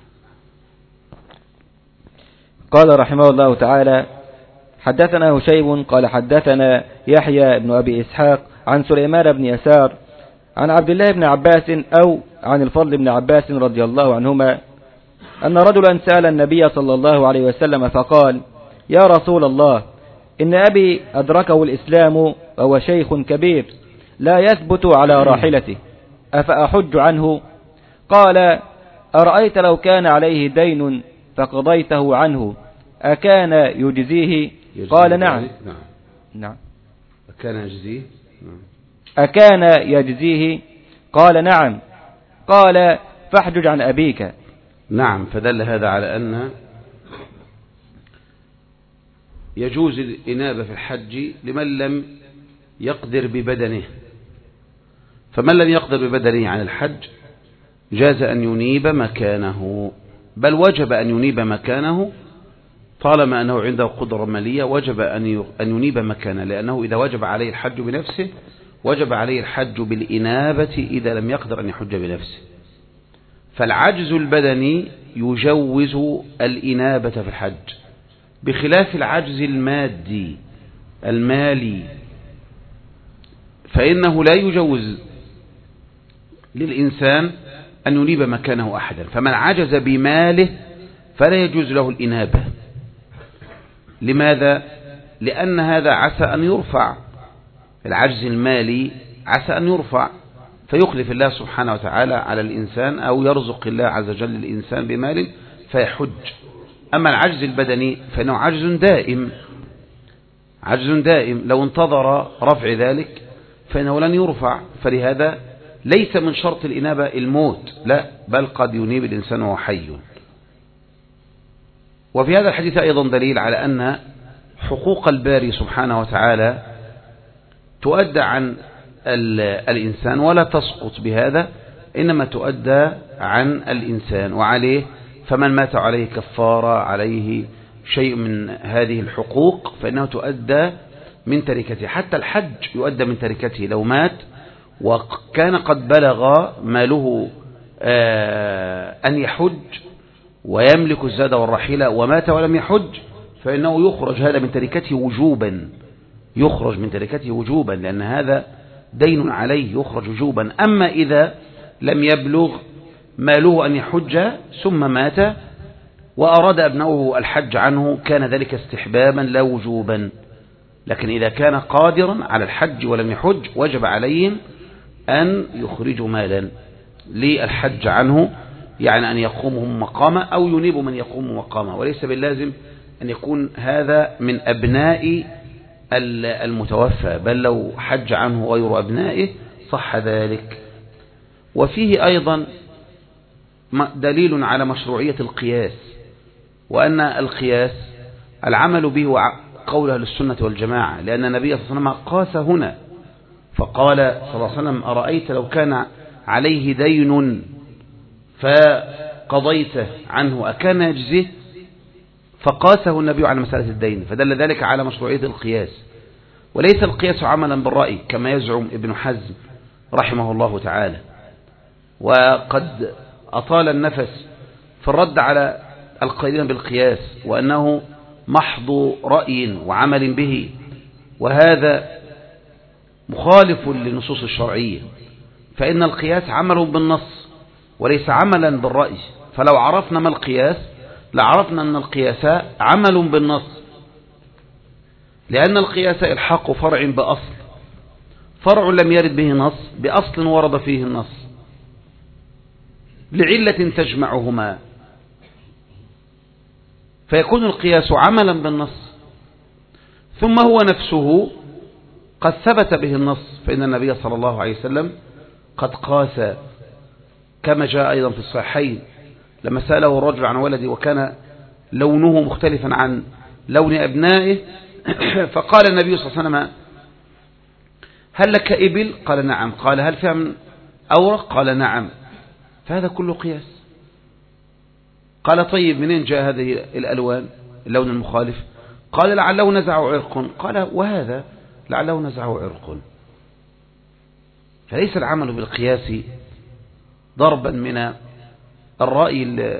قال رحمه الله تعالى: حدثنا هشيم قال حدثنا يحيى بن أبي إسحاق عن سليمان بن يسار عن عبد الله بن عباس أو عن الفضل بن عباس رضي الله عنهما أن رجلا سأل النبي صلى الله عليه وسلم فقال: يا رسول الله، إن أبي أدركه الإسلام وهو شيخ كبير لا يثبت على راحلته، أفأحج عنه؟ قال: أرأيت لو كان عليه دين فقضيته عنه أكان يجزيه؟ قال: نعم. نعم. أكان يجزيه؟ أكان يجزيه؟ قال: نعم. قال: فاحجج عن أبيك. نعم. فدل هذا على أن يجوز الإنابة في الحج لمن لم يقدر ببدنه. فمن لم يقدر ببدنه عن الحج جاز أن ينيب مكانه، بل وجب أن ينيب مكانه طالما أنه عنده قدرة مالية، وجب أن ينيب مكانه، لأنه إذا وجب عليه الحج بنفسه وجب عليه الحج بالإنابة إذا لم يقدر أن يحج بنفسه. فالعجز البدني يجوز الإنابة في الحج، بخلاف العجز المادي المالي فإنه لا يجوز للإنسان أن ينيب مكانه أحدا. فمن عجز بماله فلا يجوز له الإنابة. لماذا؟ لأن هذا عسى أن يرفع، العجز المالي عسى أن يرفع فيخلف الله سبحانه وتعالى على الإنسان، أو يرزق الله عز وجل الإنسان بمال فيحج. أما العجز البدني فإنه عجز دائم، عجز دائم لو انتظر رفع ذلك فإنه لن يرفع. فلهذا ليس من شرط الإنابة الموت، لا، بل قد ينيب الإنسان وهو حي. وفي هذا الحديث أيضا دليل على أن حقوق الباري سبحانه وتعالى تؤدى عن الإنسان ولا تسقط بهذا، إنما تؤدى عن الإنسان وعليه. فمن مات عليه كفارة، عليه شيء من هذه الحقوق، فإنه تؤدى من تركته. حتى الحج يؤدى من تركته. لو مات وكان قد بلغ ماله أن يحج ويملك الزاد والرحيلة ومات ولم يحج، فإنه يخرج هذا من تركته وجوبا، يخرج من تركته وجوبا، لأن هذا دين عليه يخرج وجوبا. أما إذا لم يبلغ ماله أن يحج ثم مات وأراد أبنائه الحج عنه، كان ذلك استحبابا لا وجوبا. لكن إذا كان قادرا على الحج ولم يحج وجب عليهم أن يخرجوا مالا للحج عنه، يعني أن يقومهم مقامه أو ينيب من يقوم مقامه. وليس باللازم أن يكون هذا من أبناء المتوفى، بل لو حج عنه غير أبنائه صح ذلك. وفيه أيضا دليل على مشروعية القياس، وأن القياس العمل به قول أهل السنة والجماعة، لأن النبي صلى الله عليه وسلم قاس هنا فقال صلى الله عليه وسلم: أرأيت لو كان عليه دين فقضيته عنه أكان يجزيه؟ فقاسه النبي على مسألة الدين، فدل ذلك على مشروعية القياس. وليس القياس عملا بالرأي كما يزعم ابن حزم رحمه الله تعالى، وقد أطال النفس في الرد على القائلين بالقياس وأنه محض رأي وعمل به، وهذا مخالف للنصوص الشرعية. فإن القياس عمل بالنص وليس عملا بالرأي. فلو عرفنا ما القياس لعرفنا أن القياس عمل بالنص، لأن القياس إلحاق فرع بأصل، فرع لم يرد به نص بأصل ورد فيه النص لعلة تجمعهما، فيكون القياس عملا بالنص. ثم هو نفسه قد ثبت به النص، فإن النبي صلى الله عليه وسلم قد قاس، كما جاء أيضا في الصحيحين لما سأله الرجل عن ولده وكان لونه مختلفا عن لون أبنائه، فقال النبي صلى الله عليه وسلم: هل لك إبل؟ قال: نعم. قال: هل فيها من أورق؟ قال: نعم. فهذا كله قياس. قال: طيب منين جاء هذه الألوان اللون المخالف؟ قال: لعله نزعه عرق. قال: وهذا لعله نزعه عرق. فليس العمل بالقياس ضربا من الرأي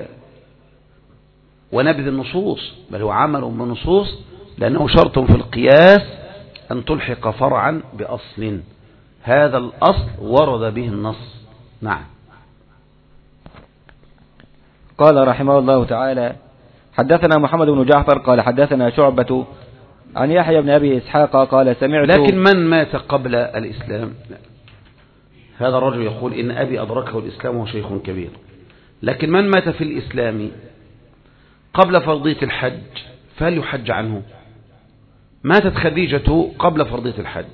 ونبذ النصوص، بل هو عمل بالنصوص، لأنه شرط في القياس أن تلحق فرعا بأصل، هذا الأصل ورد به النص. نعم. قال رحمه الله تعالى: حدثنا محمد بن جعفر قال حدثنا شعبة عن يحيى بن أبي إسحاق قال سمعت. لكن من مات قبل الإسلام؟ لا. هذا الرجل يقول إن أبي أدركه الإسلام وهو شيخ كبير، لكن من مات في الإسلام قبل فرضية الحج فهل يحج عنه؟ ماتت خديجة قبل فرضية الحج،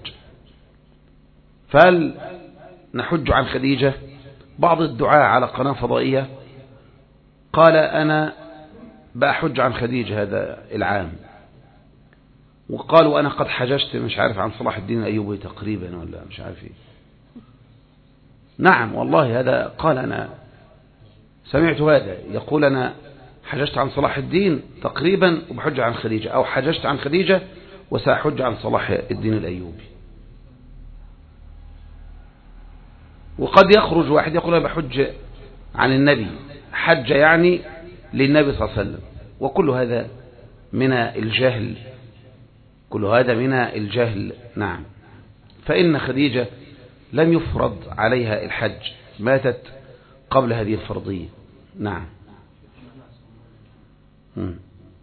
فهل نحج عن خديجة؟ بعض الدعاء على قناة فضائية قال أنا بأحج عن خديجة هذا العام، وقالوا أنا قد حججت مش عارف عن صلاح الدين الأيوبي تقريبا ولا مش عارف ايه. نعم والله هذا قال، أنا سمعت هذا يقول أنا حججت عن صلاح الدين تقريبا وبحج عن خديجة، أو حججت عن خديجة وسأحج عن صلاح الدين الأيوبي. وقد يخرج واحد يقول أنا بحج عن النبي، حج يعني للنبي صلى الله عليه وسلم، وكل هذا من الجهل، كل هذا من الجهل. نعم. فإن خديجة لم يفرض عليها الحج، ماتت قبل هذه الفرضية. نعم. مم.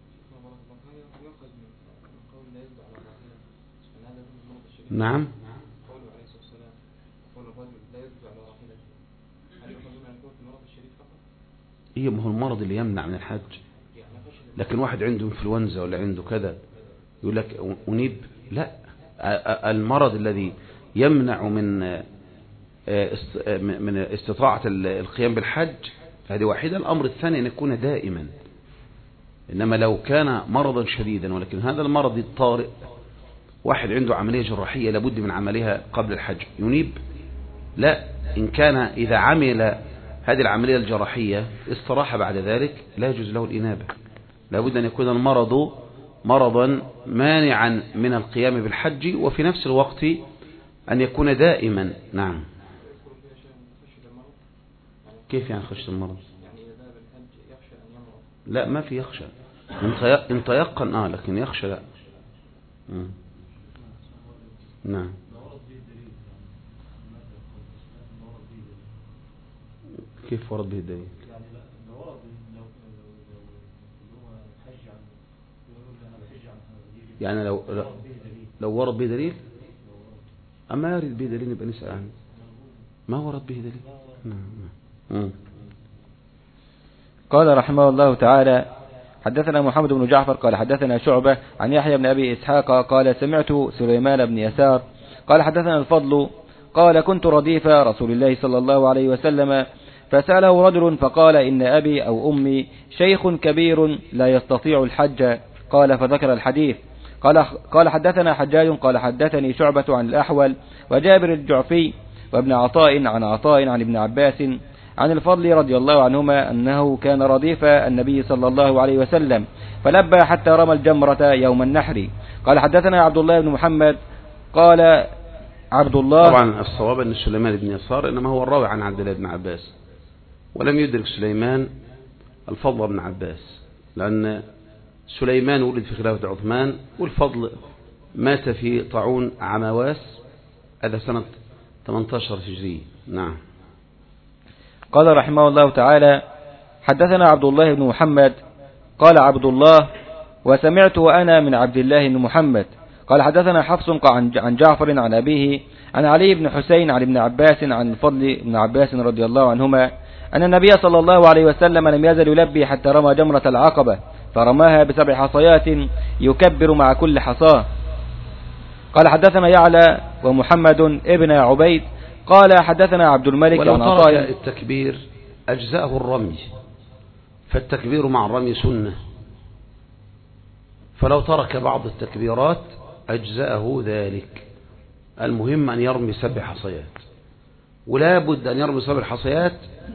نعم. إيه ما هو المرض اللي يمنع من الحج؟ لكن واحد عنده انفلونزا ولا عنده كذا يقول لك أنيب؟ لا، المرض الذي يمنع من من استطاعة القيام بالحج فهذه واحدة. الأمر الثاني أن يكون دائما. إنما لو كان مرضا شديدا ولكن هذا المرض الطارئ، واحد عنده عملية جراحية لابد من عملها قبل الحج، ينيب؟ لا. إن كان إذا عمل هذه العملية الجراحية استراح بعد ذلك لا يجوز له الإنابة. لابد أن يكون المرض مرضا مانعا من القيام بالحج وفي نفس الوقت أن يكون دائما. نعم. كيف يعني خشية المرض؟ لا، ما في يخشى. إن تيقن آه لكن يخشى لا. مم. نعم. كيف ورد به الدليل؟ يعني لو لو ورد به دليل، أما يرد به دليل يبقى نسأل عنه. ما ورد به دليل. نعم. قال رحمه الله تعالى: حدثنا محمد بن جعفر قال حدثنا شعبة عن يحيى بن أبي إسحاق قال سمعت سليمان بن يسار قال حدثنا الفضل قال كنت رديف رسول الله صلى الله عليه وسلم فسأله رجل فقال إن أبي أو أمي شيخ كبير لا يستطيع الحج. قال فذكر الحديث. قال قال حدثنا حجاج قال حدثني شعبة عن الأحول وجابر الجعفي وابن عطاء عن عطاء عن ابن عباس عن الفضل رضي الله عنهما أنه كان رديف النبي صلى الله عليه وسلم فلبى حتى رمى الجمرة يوم النحر. قال حدثنا عبد الله بن محمد قال عبد الله. طبعا الصواب أن سليمان بن يسار إنما هو الراوي عن عبد الله بن عباس، ولم يدرك سليمان الفضل بن عباس، لأن سليمان ولد في خلافة عثمان والفضل مات في طاعون عمواس هذا سنة ثمانية عشر هجرية. نعم. قال رحمه الله تعالى: حدثنا عبد الله بن محمد قال عبد الله وسمعت وأنا من عبد الله بن محمد قال حدثنا حفص عن جعفر عن أبيه عن علي بن حسين عن ابن عباس عن الفضل بن عباس رضي الله عنهما أن النبي صلى الله عليه وسلم لم يزل يلبي حتى رمى جمرة العقبة فرماها بسبع حصيات يكبر مع كل حصاه. قال حدثنا يعلى ومحمد ابن عبيد قال حدثنا عبد الملك ولو عن ترك عطاء. التكبير أجزاءه الرمي، فالتكبير مع الرمي سنة، فلو ترك بعض التكبيرات أجزاءه ذلك. المهم أن يرمي سبع حصيات، ولا بد أن يرمي سبع حصيات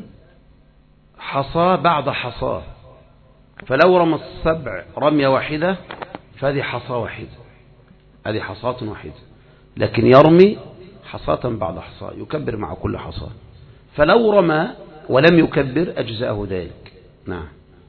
حصى بعد حصاه. فلو رمى السبع رمية واحدة فهذه حصى واحدة، هذه حصاة واحدة، لكن يرمي حصاة بعد حصاة يكبر مع كل حصاة. فلو رمى ولم يكبر أجزاءه ذلك. نعم.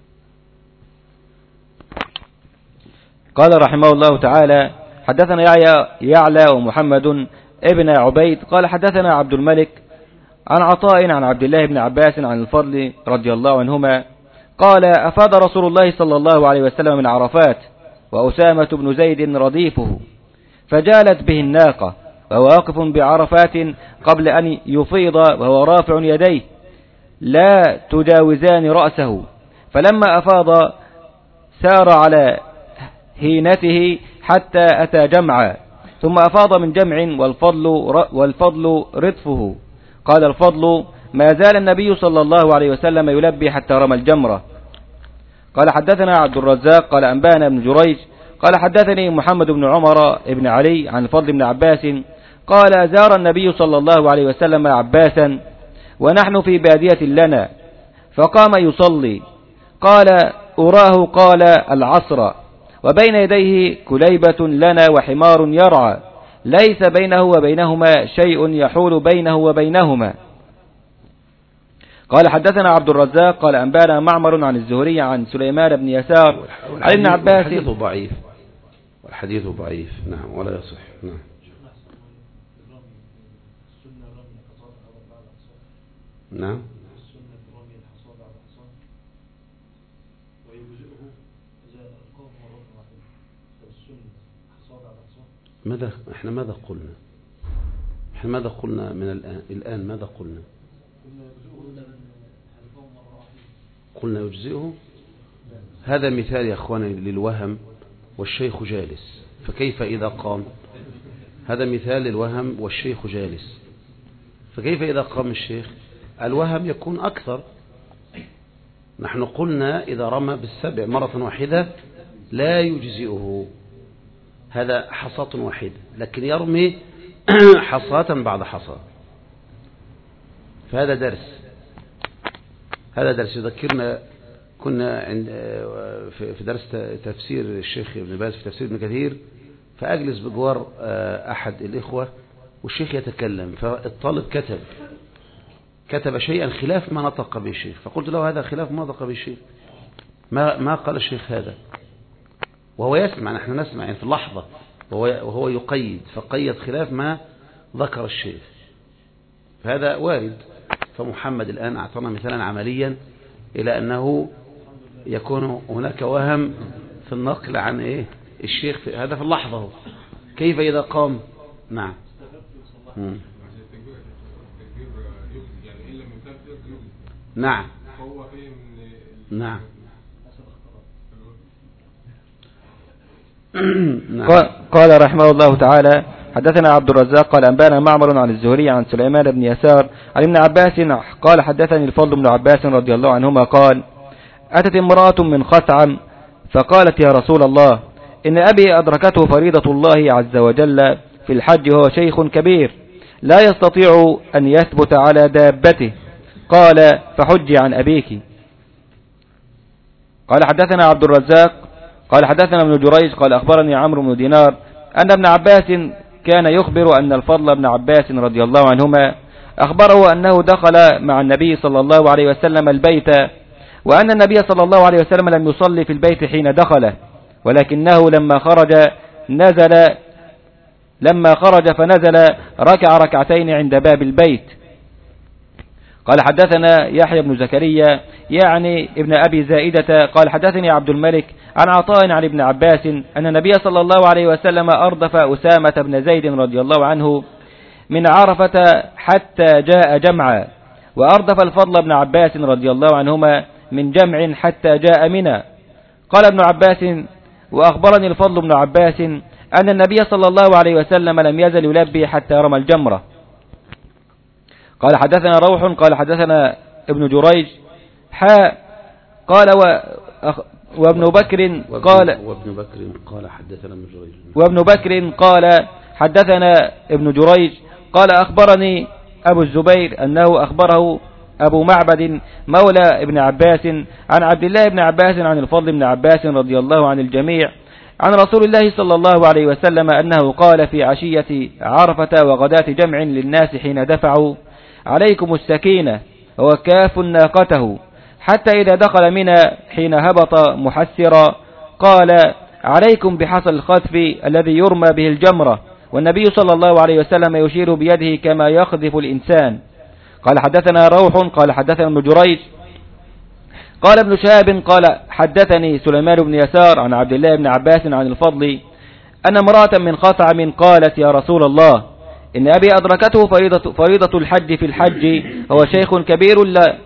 قال رحمه الله تعالى: حدثنا يعلى ومحمد ابن عبيد قال حدثنا عبد الملك عن عطاء عن عبد الله بن عباس عن الفضل رضي الله عنهما قال أفاد رسول الله صلى الله عليه وسلم من عرفات وأسامة بن زيد رديفه فجالت به الناقة وهو واقف بعرفات قبل أن يفيض وهو رافع يديه لا تجاوزان رأسه، فلما أفاض سار على هينته حتى أتى جمعا ثم أفاض من جمع والفضل, والفضل ردفه. قال الفضل: ما زال النبي صلى الله عليه وسلم يلبي حتى رمى الجمرة. قال حدثنا عبد الرزاق قال أنبانا بن جريج قال حدثني محمد بن عمر بن علي عن الفضل بن عباس قال زار النبي صلى الله عليه وسلم عباسا ونحن في بادية لنا فقام يصلي قال أراه قال العصر وبين يديه كليبة لنا وحمار يرعى ليس بينه وبينهما شيء يحول بينه وبينهما. قال حدثنا عبد الرزاق قال أنبانا معمر عن الزهري عن سليمان بن يسار عن ابن عباس. والحديث ضعيف، والحديث ضعيف. نعم ولا يصح. نعم. نعم. ماذا احنا ماذا قلنا احنا ماذا قلنا من الآن الآن ماذا قلنا قلنا يجزئه. هذا مثال يا أخواني للوهم والشيخ جالس، فكيف إذا قام؟ هذا مثال للوهم والشيخ جالس، فكيف إذا قام الشيخ؟ الوهم يكون أكثر. نحن قلنا إذا رمى بالسبع مرة واحدة لا يجزئه، هذا حصاة واحدة، لكن يرمي حصاة بعد حصاة. فهذا درس، هذا درس يذكرنا. كنا عند في درس تفسير الشيخ ابن باز في تفسير ابن كثير، فأجلس بجوار أحد الإخوة والشيخ يتكلم، فالطالب كتب كتب شيئا خلاف ما نطق به الشيخ، فقلت له هذا خلاف ما نطق به الشيخ، ما ما قال الشيخ هذا، وهو يسمع، نحن نسمع يعني في اللحظة، وهو وهو يقيد، فقيد خلاف ما ذكر الشيخ، فهذا وارد. فمحمد الآن أعطانا مثالا عمليا إلى أنه يكون هناك وهم في النقل عن إيه الشيخ، في هذا في اللحظة هو. كيف إذا قام؟ نعم. مم. نعم. نعم. قال رحمه الله تعالى: حدثنا عبد الرزاق قال أنبانا معمر عن الزهري عن سليمان بن يسار عن ابن عباس قال حدثني الفضل بن عباس رضي الله عنهما قال: أتت امرأة من خثعم فقالت: يا رسول الله، إن أبي أدركته فريضة الله عز وجل في الحج وهو شيخ كبير لا يستطيع أن يثبت على دابته، قال: فحجي عن أبيك. قال حدثنا عبد الرزاق قال حدثنا ابن جريج قال أخبرني عمرو بن دينار أن ابن عباس كان يخبر أن الفضل بن عباس رضي الله عنهما أخبره أنه دخل مع النبي صلى الله عليه وسلم البيت، وأن النبي صلى الله عليه وسلم لم يصلي في البيت حين دخله، ولكنه لما خرج نزل لما خرج فنزل ركع ركعتين عند باب البيت. قال حدثنا يحيى بن زكريا يعني ابن أبي زائدة قال حدثني عبد الملك عن عطاء عن ابن عباس أن النبي صلى الله عليه وسلم أردف أسامة بن زيد رضي الله عنه من عرفة حتى جاء جمعا، وأردف الفضل بن عباس رضي الله عنهما من جمع حتى جاء منى. قال ابن عباس: وأخبرني الفضل بن عباس أن النبي صلى الله عليه وسلم لم يزل يلبي حتى رمى الجمرة. قال حدثنا روح قال حدثنا ابن جريج حاء قال و وابن بكر قال وابن بكر قال حدثنا ابن جريج وابن بكر قال حدثنا ابن جريج قال أخبرني أبو الزبير أنه أخبره أبو معبد مولى ابن عباس عن عبد الله بن عباس عن الفضل بن عباس رضي الله عن الجميع عن رسول الله صلى الله عليه وسلم أنه قال في عشية عرفة وغداة جمع للناس حين دفعوا: عليكم السكينة، وكاف ناقته، حتى إذا دخل منى حين هبط محسرا قال: عليكم بحصى الخذف الذي يرمى به الجمرة، والنبي صلى الله عليه وسلم يشير بيده كما يخذف الإنسان. قال حدثنا روح قال حدثنا ابن جريج قال ابن شهاب قال حدثني سليمان بن يسار عن عبد الله بن عباس عن الفضل أن امرأة من خثعم قالت: يا رسول الله، إن أبي أدركته فريضة, فريضة الحج في الحج، هو شيخ كبير لا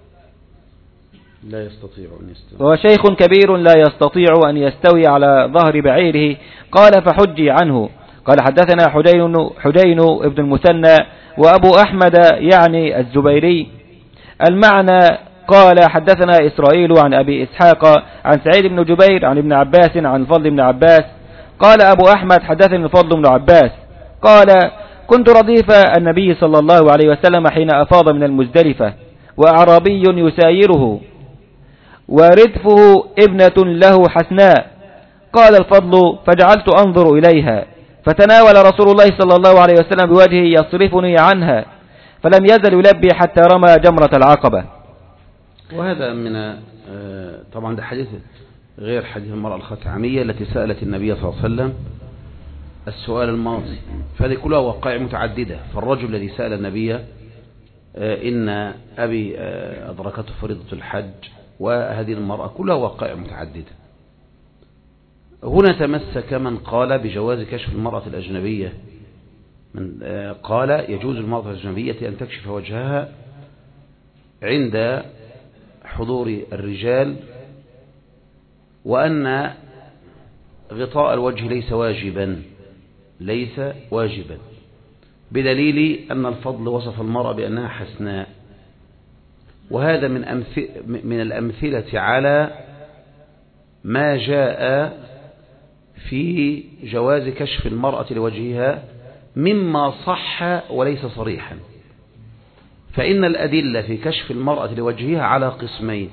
لا يستطيع أن يستوي هو شيخ كبير لا يستطيع أن يستوي على ظهر بعيره، قال: فحجي عنه. قال حدثنا حجين, حجين ابن المثنى وأبو أحمد يعني الزبيري المعنى. قال حدثنا إسرائيل عن أبي إسحاق عن سعيد بن جبير عن ابن عباس عن الفضل بن عباس قال أبو أحمد حدثني الفضل بن عباس قال: كنت رديف النبي صلى الله عليه وسلم حين أفاض من المزدلفة، وأعرابي يسايره وردفه ابنة له حسناء. قال الفضل: فجعلت أنظر إليها، فتناول رسول الله صلى الله عليه وسلم بوجهه يصرفني عنها، فلم يزل يلبي حتى رمى جمرة العقبة. وهذا من طبعا ده حديث غير حديث المرأة الخثعمية التي سألت النبي صلى الله عليه وسلم السؤال الماضي، فهذه كلها وقائع متعددة. فالرجل الذي سأل النبي إن أبي أدركته فريضة الحج، وهذه المرأة كلها وقائع متعددة. هنا تمسك من قال بجواز كشف المرأة الأجنبية، من قال يجوز المرأة الأجنبية أن تكشف وجهها عند حضور الرجال وأن غطاء الوجه ليس واجبا ليس واجبا بدليل أن الفضل وصف المرأة بأنها حسناء، وهذا من أمثل من الأمثلة على ما جاء في جواز كشف المرأة لوجهها مما صح وليس صريحا. فإن الأدلة في كشف المرأة لوجهها على قسمين: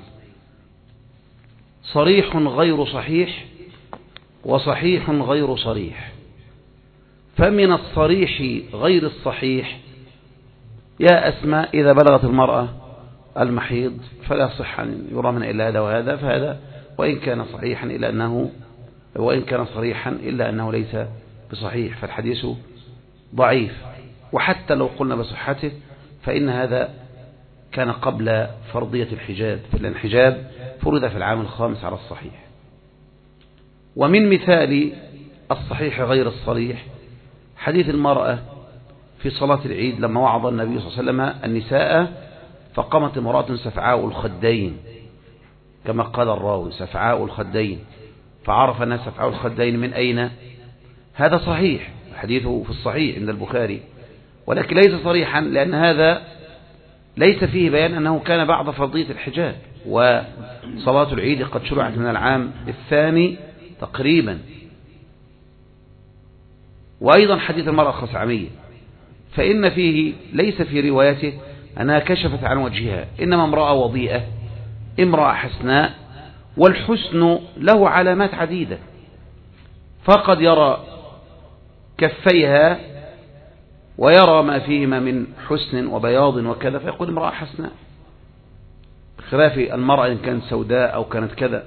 صريح غير صحيح وصحيح غير صريح. فمن الصريح غير الصحيح: يا أسماء إذا بلغت المرأة المحيض فلا صح أن يرى من إلا هذا وهذا، فهذا وإن كان صحيحا إلا أنه وإن كان صريحا إلا أنه ليس بصحيح، فالحديث ضعيف. وحتى لو قلنا بصحته فإن هذا كان قبل فرضية الحجاب، فإن الحجاب فرض في العام الخامس على الصحيح. ومن مثال الصحيح غير الصريح حديث المرأة في صلاة العيد لما وعظ النبي صلى الله عليه وسلم النساء فقامت امرأة سفعاء الخدين كما قال الراوي سفعاء الخدين، فعرف الناس سفعاء الخدين من أين. هذا صحيح، حديثه في الصحيح عند البخاري، ولكن ليس صريحا لأن هذا ليس فيه بيان أنه كان بعد فرضية الحجاب، وصلاة العيد قد شرعت من العام الثاني تقريبا. وأيضا حديث المرأة الخثعمية فإن فيه ليس في روايته أنها كشفت عن وجهها، إنما امرأة وضيئة، امرأة حسناء، والحسن له علامات عديدة، فقد يرى كفيها ويرى ما فيهما من حسن وبياض وكذا فيقول امرأة حسناء، بخلاف المرأة إن كانت سوداء أو كانت كذا.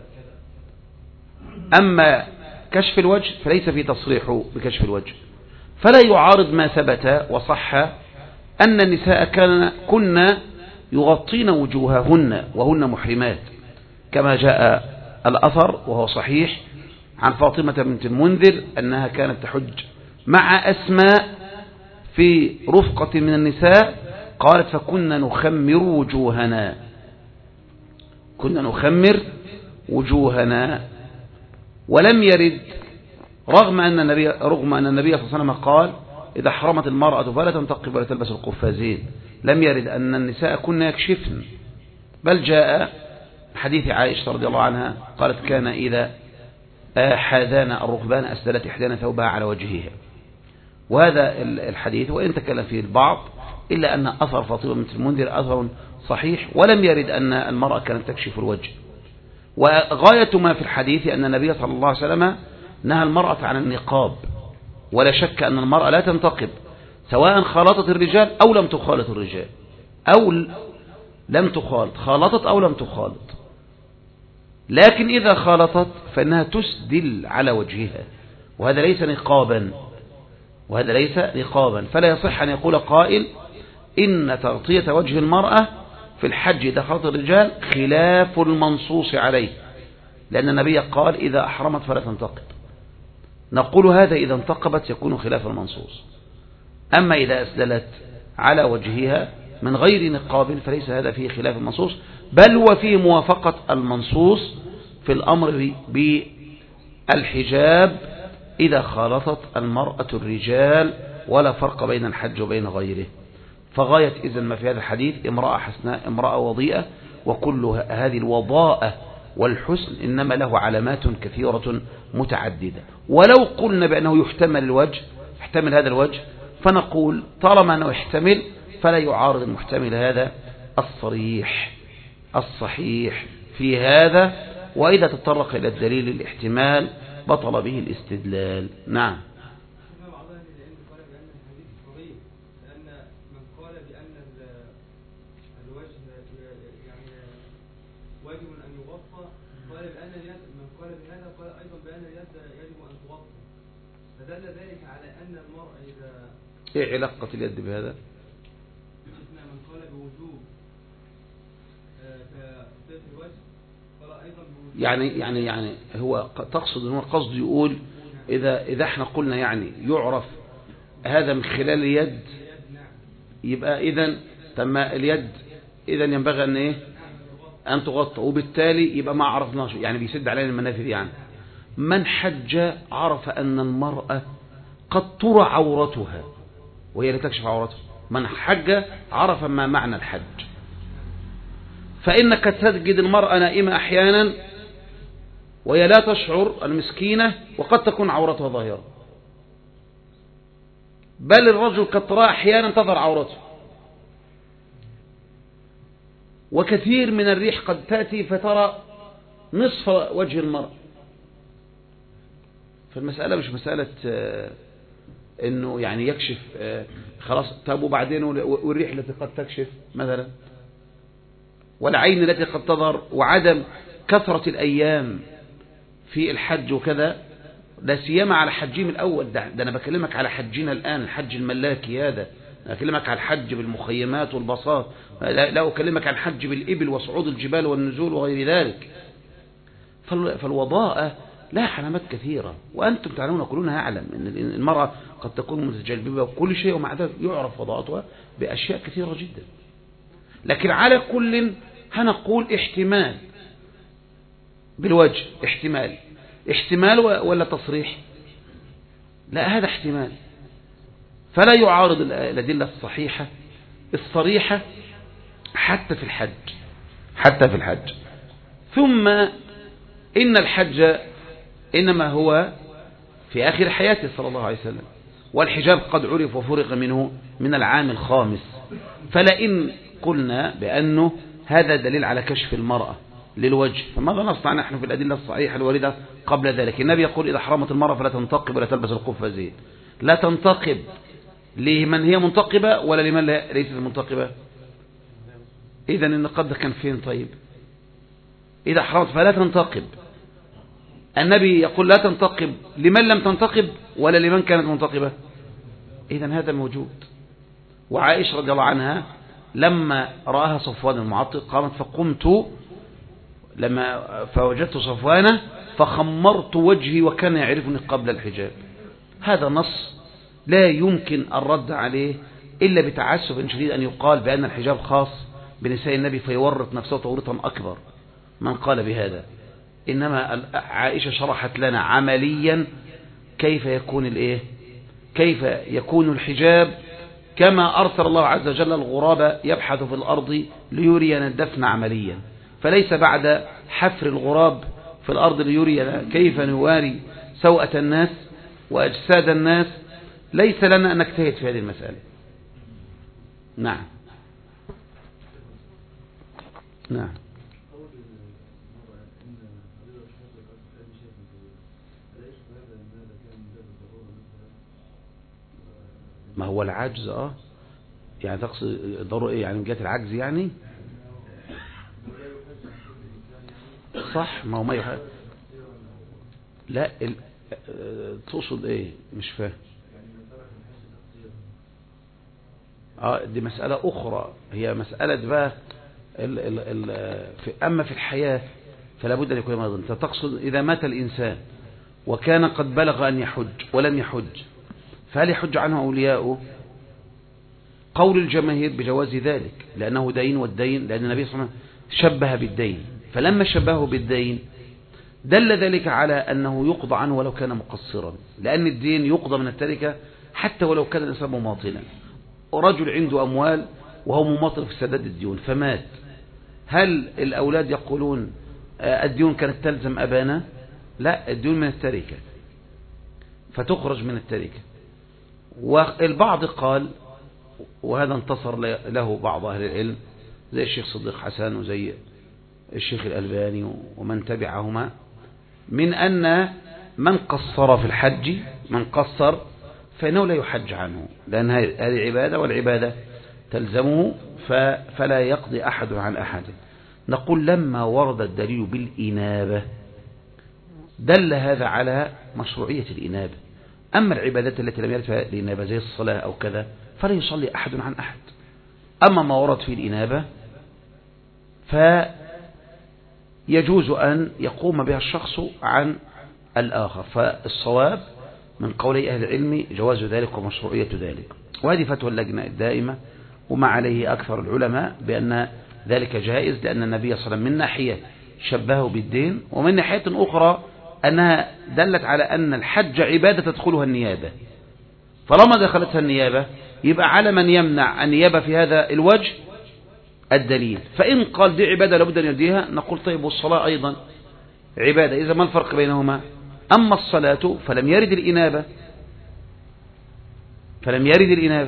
أما كشف الوجه فليس في تصريح بكشف الوجه، فلا يعارض ما ثبت وصح أن النساء كان كنا يغطين وجوههن وهن محرمات، كما جاء الأثر وهو صحيح عن فاطمة بنت المنذر أنها كانت تحج مع أسماء في رفقة من النساء، قالت فكنا نخمر وجوهنا كنا نخمر وجوهنا ولم يرد رغم أن النبي رغم أن النبي صلى الله عليه وسلم قال إذا حرمت المرأة فلا تنتقب ولا تلبس القفازين، لم يرد أن النساء كنا يكشفن، بل جاء حديث عائشة رضي الله عنها قالت كان إذا حاذانا الركبان أسدلت إحدانا ثوبها على وجهها. وهذا الحديث وإن تكلم فيه البعض إلا أن أثر فاطمة بنت المنذر أثر صحيح، ولم يرد أن المرأة كانت تكشف الوجه. وغاية ما في الحديث أن النبي صلى الله عليه وسلم نهى المرأة عن النقاب، ولا شك أن المرأة لا تنتقب سواء خالطت الرجال أو لم تخالط الرجال، أو لم تخالط خالطت أو لم تخالط، لكن إذا خالطت فإنها تسدل على وجهها، وهذا ليس نقابا وهذا ليس نقابا فلا يصح أن يقول قائل إن تغطية وجه المرأة في الحج إذا خالط الرجال خلاف المنصوص عليه، لأن النبي قال إذا أحرمت فلا تنتقب. نقول هذا إذا انتقبت يكون خلاف المنصوص، أما إذا أسدلت على وجهها من غير نقاب فليس هذا فيه خلاف المنصوص، بل وفيه موافقة المنصوص في الأمر بالحجاب إذا خالطت المرأة الرجال، ولا فرق بين الحج وبين غيره. فغاية إذن ما في هذا الحديث امرأة حسناء امرأة وضيئة، وكل هذه الوضاءة والحسن إنما له علامات كثيرة متعددة. ولو قلنا بأنه يحتمل الوجه يحتمل هذا الوجه فنقول طالما أنه يحتمل فلا يعارض المحتمل هذا الصريح الصحيح في هذا، وإذا تطرق إلى الدليل الاحتمال بطل به الاستدلال. نعم. فدل ذلك على أن المرء إذا إيه علاقة اليد بهذا؟ من قال بوجوب كصفة الوجه قال أيضا بوجوب، يعني يعني يعني هو تقصد إنه قصد يقول إذا إذا إحنا قلنا يعني يعرف هذا من خلال اليد، يبقى إذن تم اليد إذن ينبغي أن إيه أن تغطى، وبالتالي يبقى ما عرفناش، يعني بيسد علينا المنافذ. يعني من حج عرف أن المرأة قد ترى عورتها وهي لا تكشف عورتها. من حج عرف ما معنى الحج. فإنك تجد المرأة نائمة أحيانا وهي لا تشعر المسكينة، وقد تكون عورتها ظاهرة، بل الرجل قد ترى أحيانا تظهر عورته. وكثير من الريح قد تأتي فترى نصف وجه المرأة. فالمسألة مش مسألة انه يعني يكشف خلاص طب وبعدين، والريح التي قد تكشف مثلا، والعين التي قد تظهر، وعدم كثرة الأيام في الحج وكذا، لا سيما على حجهم الأول. ده, ده أنا بكلمك على حجنا الآن، الحج الملاكي هذا. أنا أكلمك على الحج بالمخيمات والبساط، لا, لا أكلمك عن حج بالإبل وصعود الجبال والنزول وغير ذلك. فالوضاءة لها علامات كثيرة، وأنتم تعلمون كلنا يعلم أن المرأة قد تكون متجلببة وكل شيء، ومع ذلك يعرف وضاءتها بأشياء كثيرة جدا. لكن على كل هنقول احتمال بالوجه، احتمال احتمال ولا تصريح؟ لا، هذا احتمال، فلا يعارض الأدلة الصحيحة الصريحة حتى في الحج، حتى في الحج. ثم إن الحج إنما هو في آخر حياته صلى الله عليه وسلم، والحجاب قد عرف وفرق منه من العام الخامس. فلئن قلنا بأنه هذا دليل على كشف المرأة للوجه، فماذا نصنع نحن في الأدلة الصحيحة الواردة قبل ذلك؟ النبي يقول إذا حرمت المرأة فلا تنتقب ولا تلبس القفازين. لا تنتقب لمن هي منتقبة ولا لمن ليست منتقبة؟ إذا النقاب كان فين؟ طيب إذا حرمت فلا تنتقب، النبي يقول لا تنتقب لمن لم تنتقب ولا لمن كانت منتقبة. إذا هذا موجود. وعائشة رضي الله عنها لما رآها صفوان المعطل قامت فقمت لما فوجدت صفوانه فخمرت وجهي وكان يعرفني قبل الحجاب. هذا نص لا يمكن الرد عليه إلا بتعسف شديد أن يقال بأن الحجاب خاص بنساء النبي فيورط نفسه تورطا أكبر من قال بهذا. إنما عائشة شرحت لنا عمليا كيف يكون الإيه؟ كيف يكون الحجاب، كما أرسل الله عز وجل الغراب يبحث في الأرض ليرينا الدفن عمليا. فليس بعد حفر الغراب في الأرض ليرينا كيف نواري سوءة الناس وأجساد الناس، ليس لنا أن نجتهد في هذه المسألة. نعم نعم. ما هو العجز اه يعني تقصد ضروري ايه يعني من جهة العجز يعني؟ صح، ما هو ما يحق. لا ال... تقصد ايه؟ مش فاهم. اه دي مسألة اخرى، هي مسألة بقى ال... ال... ال... في... اما في الحياة فلا بد ان يكون مريضا. انت تقصد اذا مات الانسان وكان قد بلغ ان يحج ولم يحج فهل يحج عنه أولياؤه؟ قول الجماهير بجواز ذلك لأنه دين، والدين لأن النبي صلى الله عليه وسلم شبه بالدين، فلما شبهه بالدين دل ذلك على أنه يقضى عنه ولو كان مقصرا، لأن الدين يقضى من التركة حتى ولو كان الإنسان مماطلا. رجل عنده أموال وهو مماطل في سداد الديون فمات، هل الأولاد يقولون الديون كانت تلزم أبانا؟ لا، الديون من التركة فتخرج من التركة. والبعض قال، وهذا انتصر له بعض أهل العلم زي الشيخ صديق حسن وزي الشيخ الألباني ومن تبعهما، من أن من قصر في الحج من قصر فإنه لا يحج عنه، لأن هذه عبادة والعبادة تلزمه فلا يقضي أحد عن أحد. نقول لما ورد الدليل بالإنابة دل هذا على مشروعية الإنابة. أما العبادات التي لم يرد فيها الإنابة زي الصلاة أو كذا فلا يصلي أحد عن أحد. أما ما ورد فيه الإنابة فيجوز أن يقوم بها الشخص عن الآخر. فالصواب من قولي أهل العلم جواز ذلك ومشروعية ذلك، وهذه فتوى اللجنة الدائمة وما عليه أكثر العلماء بأن ذلك جائز، لأن النبي صلى الله عليه وسلم من ناحية شبهه بالدين، ومن ناحية أخرى أنها دلت على أن الحج عبادة تدخلها النيابة، طالما دخلتها النيابة يبقى على من يمنع النيابة في هذا الوجه الدليل. فإن قال دي عبادة لابد أن يديها، نقول طيب والصلاة أيضا عبادة، إذا ما الفرق بينهما؟ أما الصلاة فلم يرد الإنابة فلم يرد الإنابة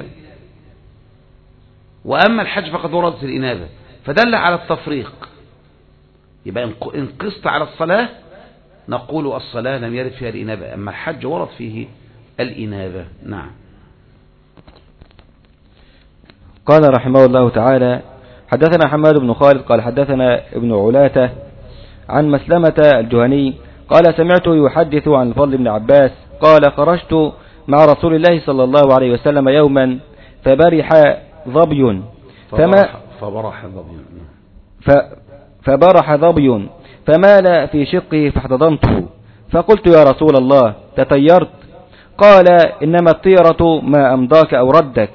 وأما الحج فقد وردت الإنابة، فدل على التفريق. يبقى إن قست على الصلاة نقول الصلاة لم يرد فيها الإنابة، أما الحج ورد فيه الإنابة. نعم. قال رحمه الله تعالى: حدثنا حماد بن خالد قال حدثنا ابن علاته عن مسلمة الجهني قال سمعته يحدث عن الفضل بن عباس قال: خرجت مع رسول الله صلى الله عليه وسلم يوما فبرح ظبي فما فبرح ظبي فبرح ظبي فمال في شقه فاحتضنته فقلت: يا رسول الله تطيرت؟ قال: إنما الطيرة ما أمضاك أو ردك.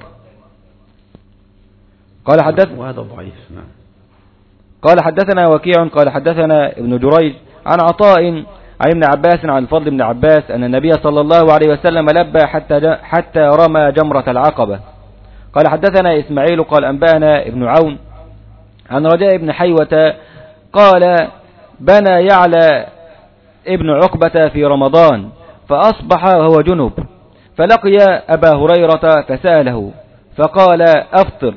قال حدث وهذا ضعيف. نعم. قال حدثنا وكيع قال حدثنا ابن جريج عن عطاء عن ابن عباس عن الفضل بن عباس أن النبي صلى الله عليه وسلم لبى حتى حتى رمى جمرة العقبة. قال حدثنا إسماعيل قال أنبأنا ابن عون عن رجاء بن حيوة قال: بنى يعلى ابن عقبة في رمضان فأصبح وهو جنب فلقي أبا هريرة فسأله فقال: أفطر.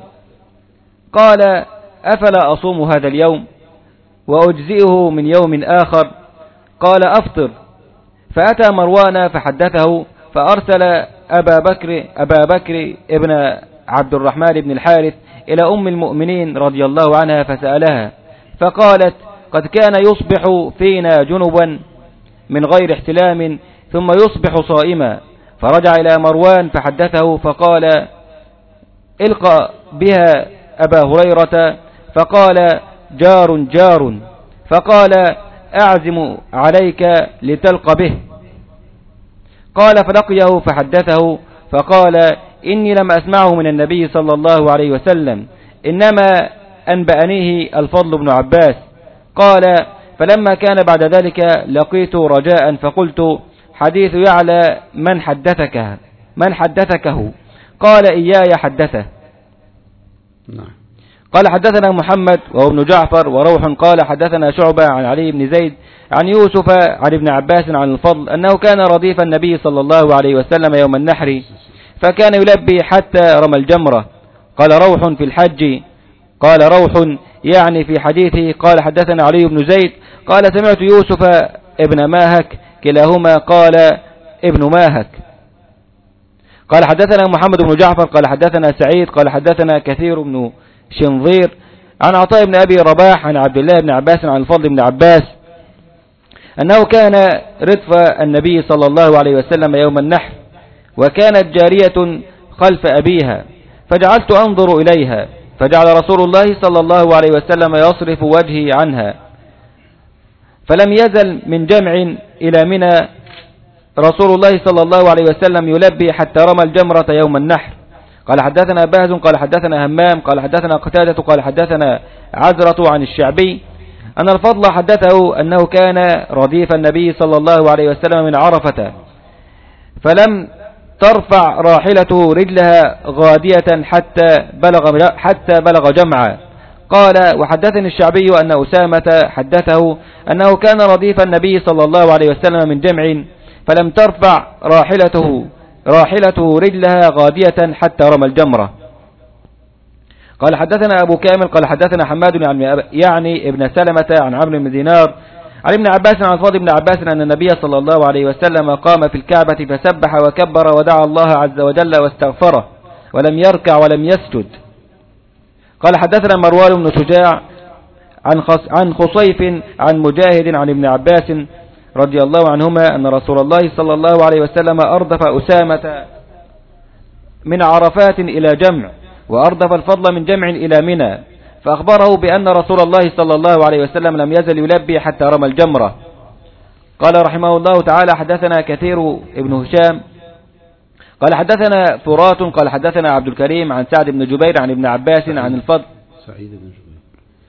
قال: أفلا أصوم هذا اليوم وأجزئه من يوم آخر؟ قال: أفطر. فأتى مروان فحدثه فأرسل أبا بكر, أبا بكر ابن عبد الرحمن بن الحارث إلى أم المؤمنين رضي الله عنها فسألها فقالت: قد كان يصبح فينا جنبا من غير احتلام ثم يصبح صائما. فرجع إلى مروان فحدثه فقال: القى بها أبا هريرة. فقال: جار جار. فقال: أعزم عليك لتلقى به. قال: فلقيه فحدثه فقال: إني لم أسمعه من النبي صلى الله عليه وسلم، إنما أنبأنيه الفضل بن عباس. قال: فلما كان بعد ذلك لقيت رجاء فقلت: حديث يعلى من حدثك من حدثكه؟ قال: إياي حدثه. نعم. قال حدثنا محمد وهو ابن جعفر وروح قال حدثنا شعبة عن علي بن زيد عن يوسف عن ابن عباس عن الفضل أنه كان رديف النبي صلى الله عليه وسلم يوم النحر فكان يلبي حتى رمى الجمرة. قال روح في الحج، قال روح يعني في حديثه. قال حدثنا علي بن زيد قال سمعت يوسف ابن ماهك كلاهما قال ابن ماهك. قال حدثنا محمد بن جعفر قال حدثنا سعيد قال حدثنا كثير بن شنظير عن عطاء بن أبي رباح عن عبد الله بن عباس عن الفضل بن عباس أنه كان ردف النبي صلى الله عليه وسلم يوم النحر وكانت جارية خلف أبيها فجعلت أنظر إليها فجعل رسول الله صلى الله عليه وسلم يصرف وجهي عنها فلم يزل من جمع إلى منى رسول الله صلى الله عليه وسلم يلبي حتى رمى الجمرة يوم النحر. قال حدثنا باز قال حدثنا همام قال حدثنا قتادة قال حدثنا عزرة عن الشعبي أن الفضل حدثه أنه كان رديف النبي صلى الله عليه وسلم من عرفة فلم ترفع راحلته رجلها غادية حتى بلغ, حتى بلغ جمعا. قال وحدثني الشعبي أن أسامة حدثه أنه كان رديف النبي صلى الله عليه وسلم من جمع فلم ترفع راحلته راحلته رجلها غادية حتى رمى الجمرة. قال حدثنا أبو كامل قال حدثنا حماد يعني ابن سلمة عن عمرو بن دينار عن ابن عباس عن الفضل بن عباس أن النبي صلى الله عليه وسلم قام في الكعبة فسبح وكبر ودعا الله عز وجل واستغفره ولم يركع ولم يسجد. قال حدثنا مروان بن شجاع عن خصيف عن مجاهد عن ابن عباس رضي الله عنهما أن رسول الله صلى الله عليه وسلم أردف أسامة من عرفات إلى جمع وأردف الفضل من جمع إلى منى فأخبره بأن رسول الله صلى الله عليه وسلم لم يزل يلبي حتى رمى الجمرة. قال رحمه الله تعالى حدثنا كثير ابن هشام قال حدثنا فرات قال حدثنا عبد الكريم عن سعد بن جبير عن ابن عباس عن الفضل سعيد بن جبير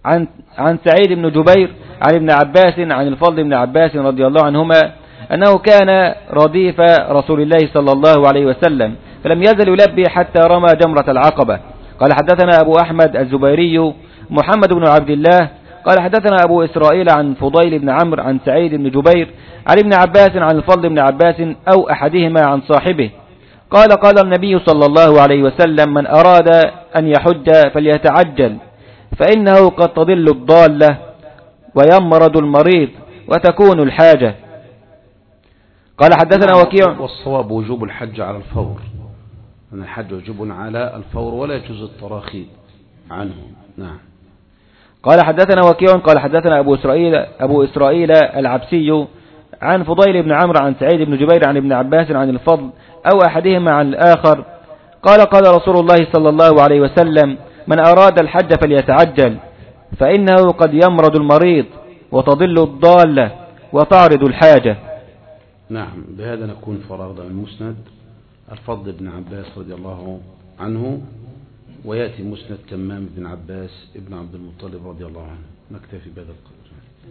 عن عن سعيد بن جبير عن ابن عباس عن الفضل بن عباس رضي الله عنهما أنه كان رديف رسول الله صلى الله عليه وسلم فلم يزل يلبي حتى رمى جمرة العقبة. قال حدثنا أبو أحمد الزبيري محمد بن عبد الله قال حدثنا أبو إسرائيل عن فضيل بن عمرو عن سعيد بن جبير عن ابن عباس عن الفضل بن عباس أو أحدهما عن صاحبه قال قال النبي صلى الله عليه وسلم من أراد أن يحج فليتعجل فإنه قد تضل الضالة ويمرض المريض وتكون الحاجة. قال حدثنا وكيع. والصواب وجوب الحج على الفور، أن الحج وجوب على الفور ولا يجوز التراخي عنه. نعم. قال حدثنا وكيع قال حدثنا أبو إسرائيل أبو إسرائيل العبسي عن فضيل بن عمرو عن سعيد بن جبير عن ابن عباس عن الفضل أو أحدهما عن الآخر قال قال رسول الله صلى الله عليه وسلم من أراد الحج فليتعجل فإنه قد يمرض المريض وتضل الضالة وتعرض الحاجة. نعم. بهذا نكون فرغنا من مسند الفضل بن عباس رضي الله عنه، ويأتي مسند تمام بن عباس ابن عبد المطلب رضي الله عنه. نكتفي بهذا القدر.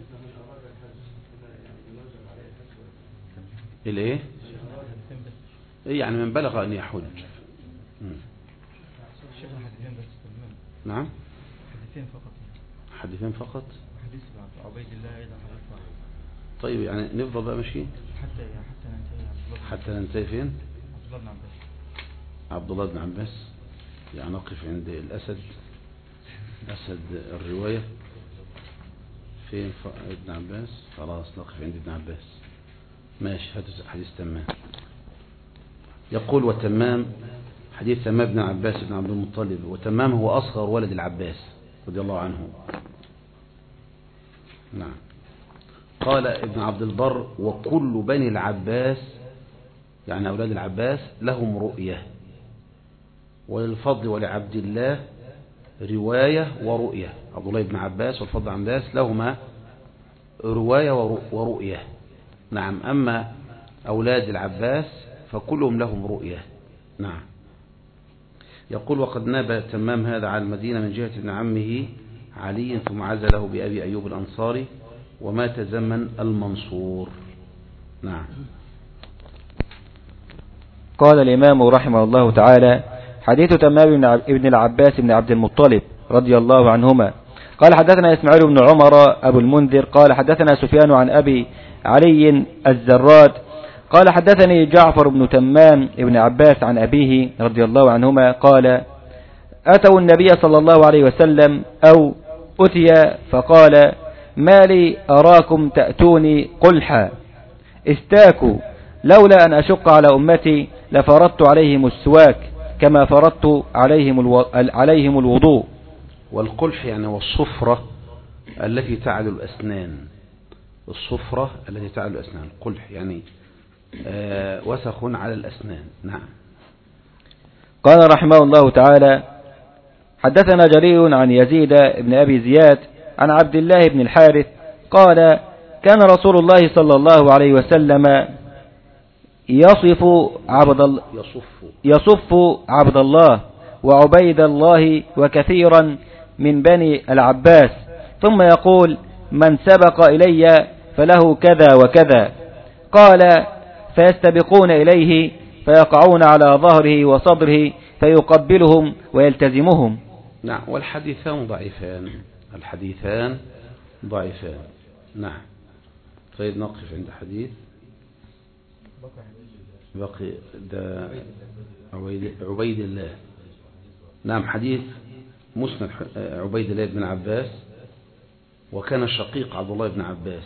الايه يعني من بلغ ان يحج. نعم. حديثين فقط. حديثين فقط. حديث عبيد الله ايضا حديث. طيب يعني نفضل بقى ماشي حتى حتى ننتهي حتى ننتهي فين؟ عبد الله بن عباس. عبد الله بن عباس. يعني نقف عند الأسد، أسد الرواية فين ابن عباس. خلاص نقف عند ابن عباس. ماشي. هذا حديث تمام. يقول وتمام حديث تمام بن عباس بن عبد المطلب، وتمام هو أصغر ولد العباس رضي الله عنه. نعم. قال ابن عبد البر وكل بني العباس يعني أولاد العباس لهم رؤية، وللفضل ولعبد الله رواية ورؤية. عبد الله بن عباس والفضل بن عباس لهما رواية ورؤية. نعم. أما أولاد العباس فكلهم لهم رؤية. نعم. يقول وقد ناب تمام هذا على المدينة من جهة ابن عمه علي ثم عزله بأبي أيوب الأنصاري ومات زمن المنصور. نعم. قال الإمام رحمه الله تعالى حديث تمام ابن العباس بن عبد المطلب رضي الله عنهما قال حدثنا إسماعيل بن عمر أبو المنذر قال حدثنا سفيان عن أبي علي الزراد قال حدثني جعفر بن تمام ابن عباس عن أبيه رضي الله عنهما قال أتوا النبي صلى الله عليه وسلم أو أتي فقال ما لي أراكم تأتوني قلحا استاكوا لولا أن أشق على أمتي لفرضت عليهم السواك كما فرضت عليهم الو... عليهم الوضوء. والقلح يعني والصفرة التي تعلو الأسنان. الصفرة التي تعلو الأسنان قلح يعني آه وسخ على الأسنان. نعم. قال رحمه الله تعالى حدثنا جرير عن يزيد بن أبي زياد عن عبد الله بن الحارث قال كان رسول الله صلى الله عليه وسلم يصف عبد الله يصف يصف عبد الله وعبيد الله وكثيرا من بني العباس ثم يقول من سبق إلي فله كذا وكذا قال فيستبقون إليه فيقعون على ظهره وصدره فيقبلهم ويلتزمهم. نعم. والحديثان ضعيفان. الحديثان ضعيفان. نعم. طيب نقف عند حديث بقي ده عبيد الله. نعم. حديث مسند عبيد الله بن عباس وكان الشقيق عبد الله بن عباس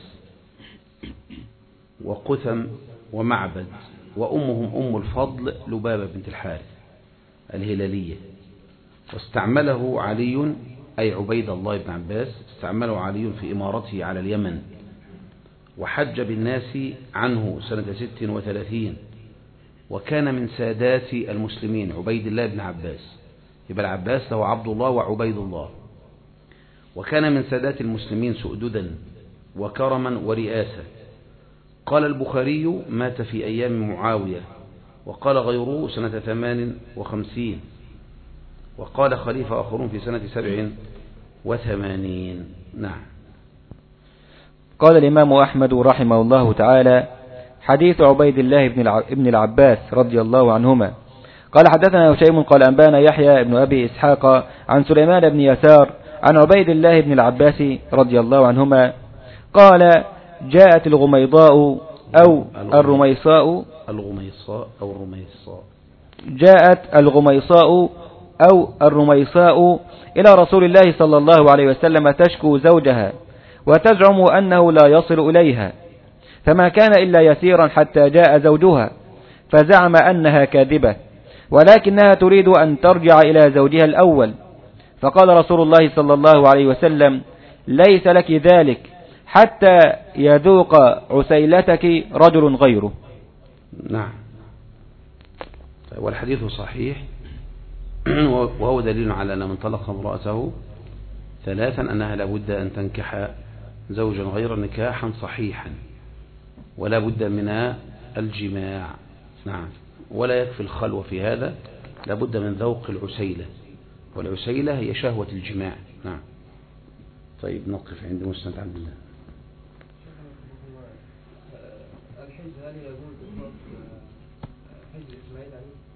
وقثم ومعبد وأمهم أم الفضل لبابة بنت الحارث الهلالية. واستعمله علي أي عبيد الله بن عباس استعمله علي في إمارته على اليمن وحج بالناس عنه سنة ست وثلاثين وكان من سادات المسلمين عبيد الله بن عباس. يبقى العباس له عبد الله وعبيد الله. وكان من سادات المسلمين سؤددا وكرما ورئاسة. قال البخاري مات في أيام معاوية وقال غيره سنة ثمان وخمسين وقال خليفة آخرون في سنة سبع وثمانين. نعم. قال الإمام أحمد رحمه الله تعالى: حديث عبيد الله بن العباس رضي الله عنهما قال: حدثنا هشيم قال أنبانا يحيى بن أبي إسحاق عن سليمان بن يسار عن عبيد الله بن العباس رضي الله عنهما قال: جاءت الغميضاء أو الرميصاء الغميصاء أو الرميصاء جاءت الغميصاء أو الرميصاء إلى رسول الله صلى الله عليه وسلم تشكو زوجها وتزعم أنه لا يصل إليها، فما كان إلا يسيرا حتى جاء زوجها فزعم أنها كاذبة، ولكنها تريد أن ترجع إلى زوجها الأول، فقال رسول الله صلى الله عليه وسلم: ليس لك ذلك حتى يذوق عسيلتك رجل غيره. نعم. والحديث صحيح، وهو دليل على أن من طلق امرأته ثلاثا أنها لابد أن تنكح زوجا غير نكاحا صحيحا، ولا بد من الجماع. نعم. ولا يكفي الخلوة في هذا، لابد من ذوق العسيلة، والعسيلة هي شهوة الجماع. نعم. طيب نقف عند مسند عبد الله. الحج هل يجوز حجر إسماعيل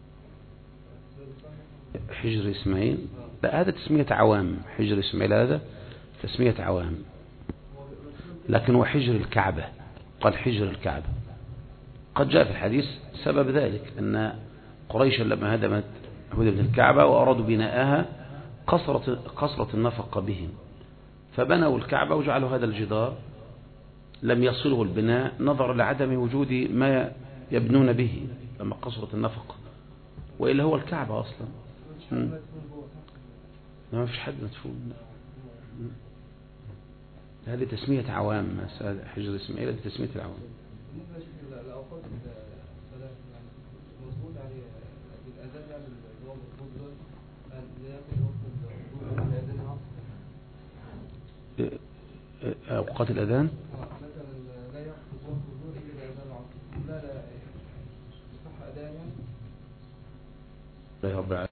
عليه؟ حجر إسماعيل؟ لا، هذا تسمية عوام. حجر إسماعيل هذا تسمية عوام، لكن هو حجر الكعبة. قال حجر الكعبة. قد جاء في الحديث سبب ذلك أن قريشا لما هدمت هدمت الكعبة وأرادوا بناءها قصرت قصرت النفقة بهم، فبنوا الكعبة وجعلوا هذا الجدار لم يصله البناء نظرا لعدم وجود ما يبنون به لما قصرت النفقة، وإلا هو الكعبة أصلا. ما فيش حد مدفون. هذه تسمية عوام. حجر إسماعيل هذه تسمية العوام. أوقات الأذان لا يحفظ وقت الظهر إلا أذان العصر. لا لا صح أذان لا يا رب.